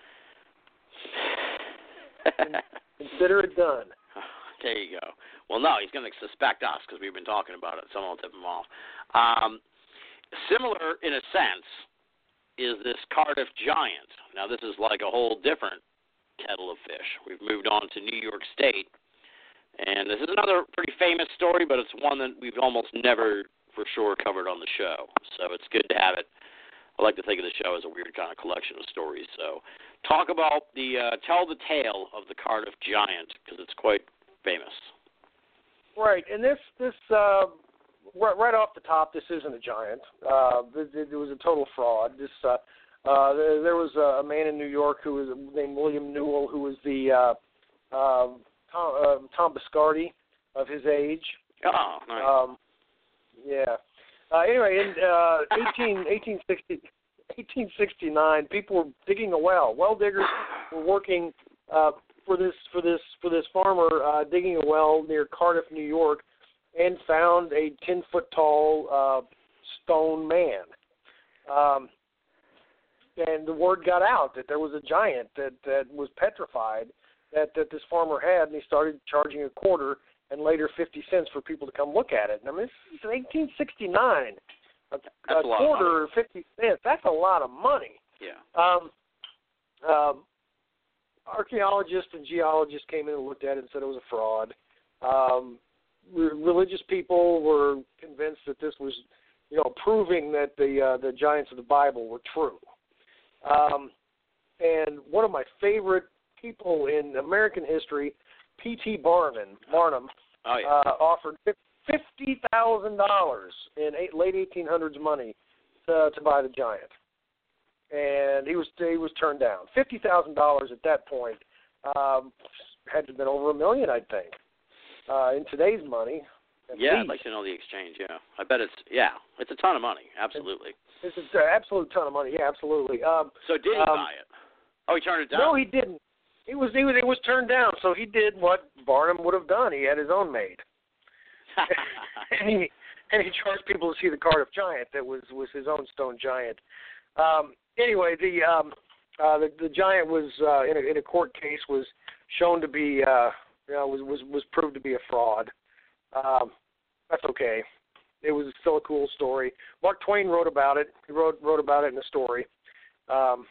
us. Consider it done. There you go. Well, no, he's going to suspect us because we've been talking about it. Someone will tip him off. Um, similar, in a sense, is this Cardiff Giant. Now, this is like a whole different kettle of fish. We've moved on to New York State, and this is another pretty famous story, but it's one that we've almost never, for sure, covered on the show. So it's good to have it. I like to think of the show as a weird kind of collection of stories. So talk about the, uh, tell the tale of the Cardiff Giant, because it's quite famous. Right, and this this uh, right, right off the top, this isn't a giant. Uh, it, it was a total fraud. This uh, uh, there, there was a man in New York who was named William Newell, who was the uh, uh, Tom, uh, Tom Biscardi of his age. Oh, nice. Um, yeah. Uh, anyway, in uh, eighteen sixty-nine, people were digging a well. Well diggers were working uh, for this for this for this farmer uh, digging a well near Cardiff, New York, and found a ten foot tall uh, stone man. Um, and the word got out that there was a giant that, that was petrified that, that this farmer had, and he started charging a quarter and later fifty cents for people to come look at it. And I mean, this is eighteen sixty-nine. A, a, a quarter, fifty cents. That's a lot of money. Yeah. Um, um, archaeologists and geologists came in and looked at it and said it was a fraud. Um, re- religious people were convinced that this was, you know, proving that the uh, the giants of the Bible were true. Um, and one of my favorite people in American history, P T Barnum, Barnum oh, yeah. uh, offered fifty thousand dollars in eight, late eighteen hundreds money to, to buy the giant, and he was he was turned down. Fifty thousand dollars at that point um, had to have been over a million, I think, uh, in today's money. Yeah, least. I'd like to know the exchange. Yeah, I bet it's yeah, it's a ton of money. Absolutely. It's, it's an absolute ton of money. Yeah, absolutely. Um, so did he um, buy it? Oh, he turned it down. No, he didn't. It was, it was it was turned down. So he did what Barnum would have done. He had his own made. and he and he charged people to see the Cardiff Giant that was, was his own stone giant. Um, anyway, the um, uh, the, the giant was uh, in a in a court case was shown to be uh, you know was, was was proved to be a fraud. Um, that's okay. It was still a cool story. Mark Twain wrote about it. He wrote wrote about it in a story. Um,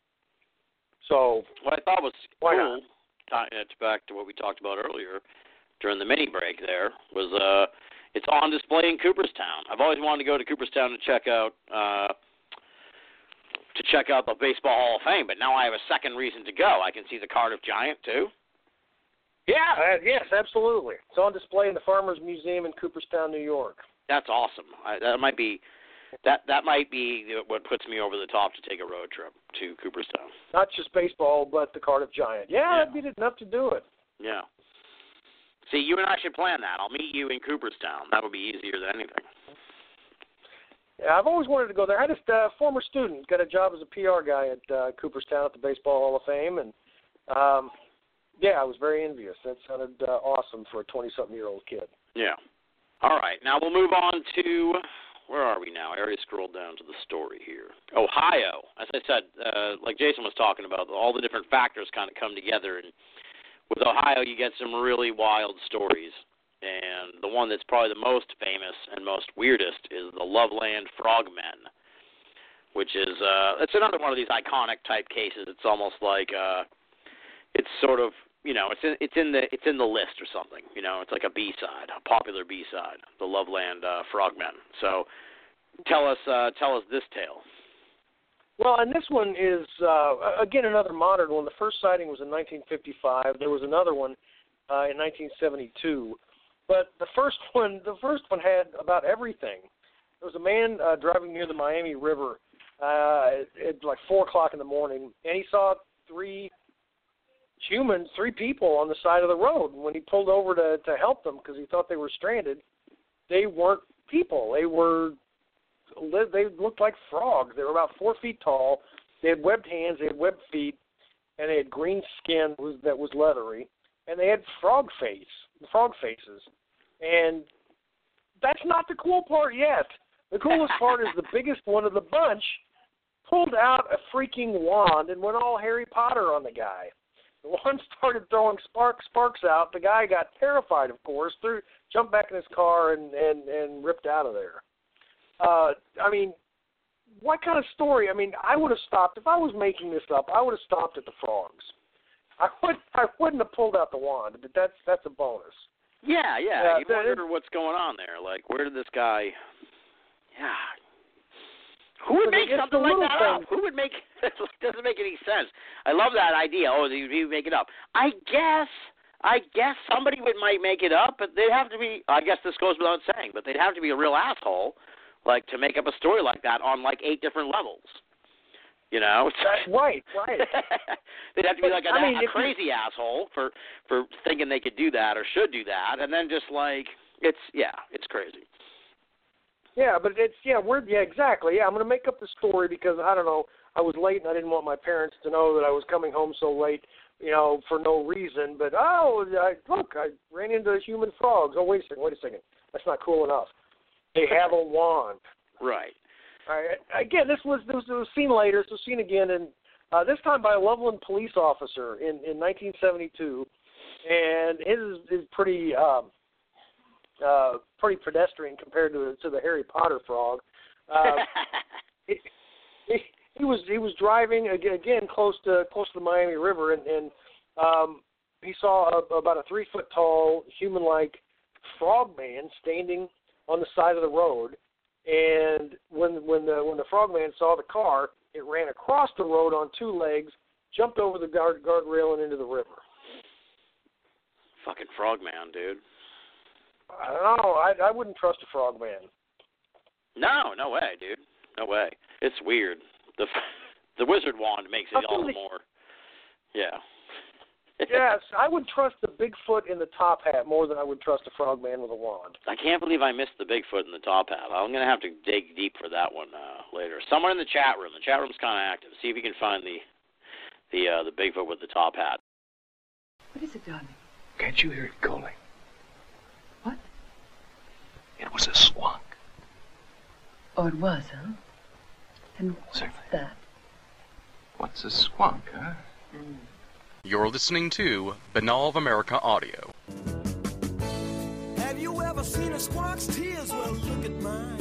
so what I thought was why cool, not? It's back to what we talked about earlier during the mini break there, was uh, it's on display in Cooperstown. I've always wanted to go to Cooperstown to check out uh, to check out the Baseball Hall of Fame, but now I have a second reason to go. I can see the Cardiff Giant, too. Yeah, uh, yes, absolutely. It's on display in the Farmers Museum in Cooperstown, New York. That's awesome. I, that might be that that might be what puts me over the top to take a road trip to Cooperstown. Not just baseball, but the Cardiff Giant. Yeah, Yeah. that'd be enough to do it. Yeah. See, you and I should plan that. I'll meet you in Cooperstown. That would be easier than anything. Yeah, I've always wanted to go there. I had a uh, former student got a job as a P R guy at uh, Cooperstown at the Baseball Hall of Fame, and um, yeah, I was very envious. That sounded uh, awesome for a twenty-something-year-old kid. Yeah. All right. Now we'll move on to, where are we now? I already scrolled down to the story here. Ohio. As I said, uh, like Jason was talking about, all the different factors kind of come together, and with Ohio, you get some really wild stories. And the one that's probably the most famous and most weirdest is the Loveland Frogmen, which is uh, it's another one of these iconic type cases. It's almost like uh, it's sort of, you know, it's in, it's in the it's in the list or something. You know, it's like a B side, a popular B side, the Loveland uh, Frogmen. So tell us uh, tell us this tale. Well, and this one is, uh, again, another modern one. The first sighting was in nineteen fifty-five. There was another one uh, in nineteen seventy-two. But the first one, the first one had about everything. There was a man uh, driving near the Miami River uh, at, at like four o'clock in the morning, and he saw three humans, three people on the side of the road. And when he pulled over to, to help them because he thought they were stranded, they weren't people. They were They looked like frogs. They were about four feet tall. They had webbed hands. They had webbed feet, and they had green skin was, that was leathery, and they had frog face, frog faces. And that's not the cool part yet. The coolest part is the biggest one of the bunch pulled out a freaking wand and went all Harry Potter on the guy. The wand started throwing spark, sparks out. The guy got terrified, of course, threw, jumped back in his car and, and, and ripped out of there. Uh, I mean, what kind of story? I mean, I would have stopped. If I was making this up, I would have stopped at the frogs. I, would, I wouldn't have pulled out the wand, but that's that's a bonus. Yeah, yeah. Uh, you wonder what's going on there. Like, where did this guy... Yeah. Who would make something like that up? Who would make... It doesn't make any sense. I love that idea. Oh, he would make it up. I guess... I guess somebody would might make it up, but they'd have to be. I guess this goes without saying, but they'd have to be a real asshole, like to make up a story like that on like eight different levels. You know, right, right. They'd have to be like a, I mean, a crazy you... asshole for for thinking they could do that or should do that, and then just like it's yeah, it's crazy. Yeah, but it's yeah, we're yeah, exactly. Yeah, I'm gonna make up the story because I don't know, I was late and I didn't want my parents to know that I was coming home so late, you know, for no reason. But oh, I, look, I ran into human frogs. Oh, wait a second, wait a second. That's not cool enough. They have a wand. Right. All right. Again, this was this was, it was seen later. It was seen again, and uh, this time by a Loveland police officer in, in nineteen seventy-two, and his is, is pretty um, uh, pretty pedestrian compared to to the Harry Potter frog. Uh, he, he, he was he was driving again, again close to close to the Miami River, and, and um, he saw a, about a three foot tall human like frogman standing on the side of the road. And when when the when the frogman saw the car, it ran across the road on two legs, jumped over the guard guardrail and into the river. Fucking frogman, dude. I don't know. I I wouldn't trust a frogman. No, no way, dude. No way. It's weird. The the wizard wand makes it all the more. Yeah. Yes, I would trust the Bigfoot in the top hat more than I would trust a frogman with a wand. I can't believe I missed the Bigfoot in the top hat. I'm going to have to dig deep for that one uh, later. Someone in the chat room. The chat room's kind of active. See if you can find the the uh, the Bigfoot with the top hat. What is it, darling? Can't you hear it calling? What? It was a squawk. Oh, it was, huh? And what's Certainly. that? What's a squawk, huh? Mm. You're listening to Banal of America Audio. Have you ever seen a squawk's tears? Well, look at mine.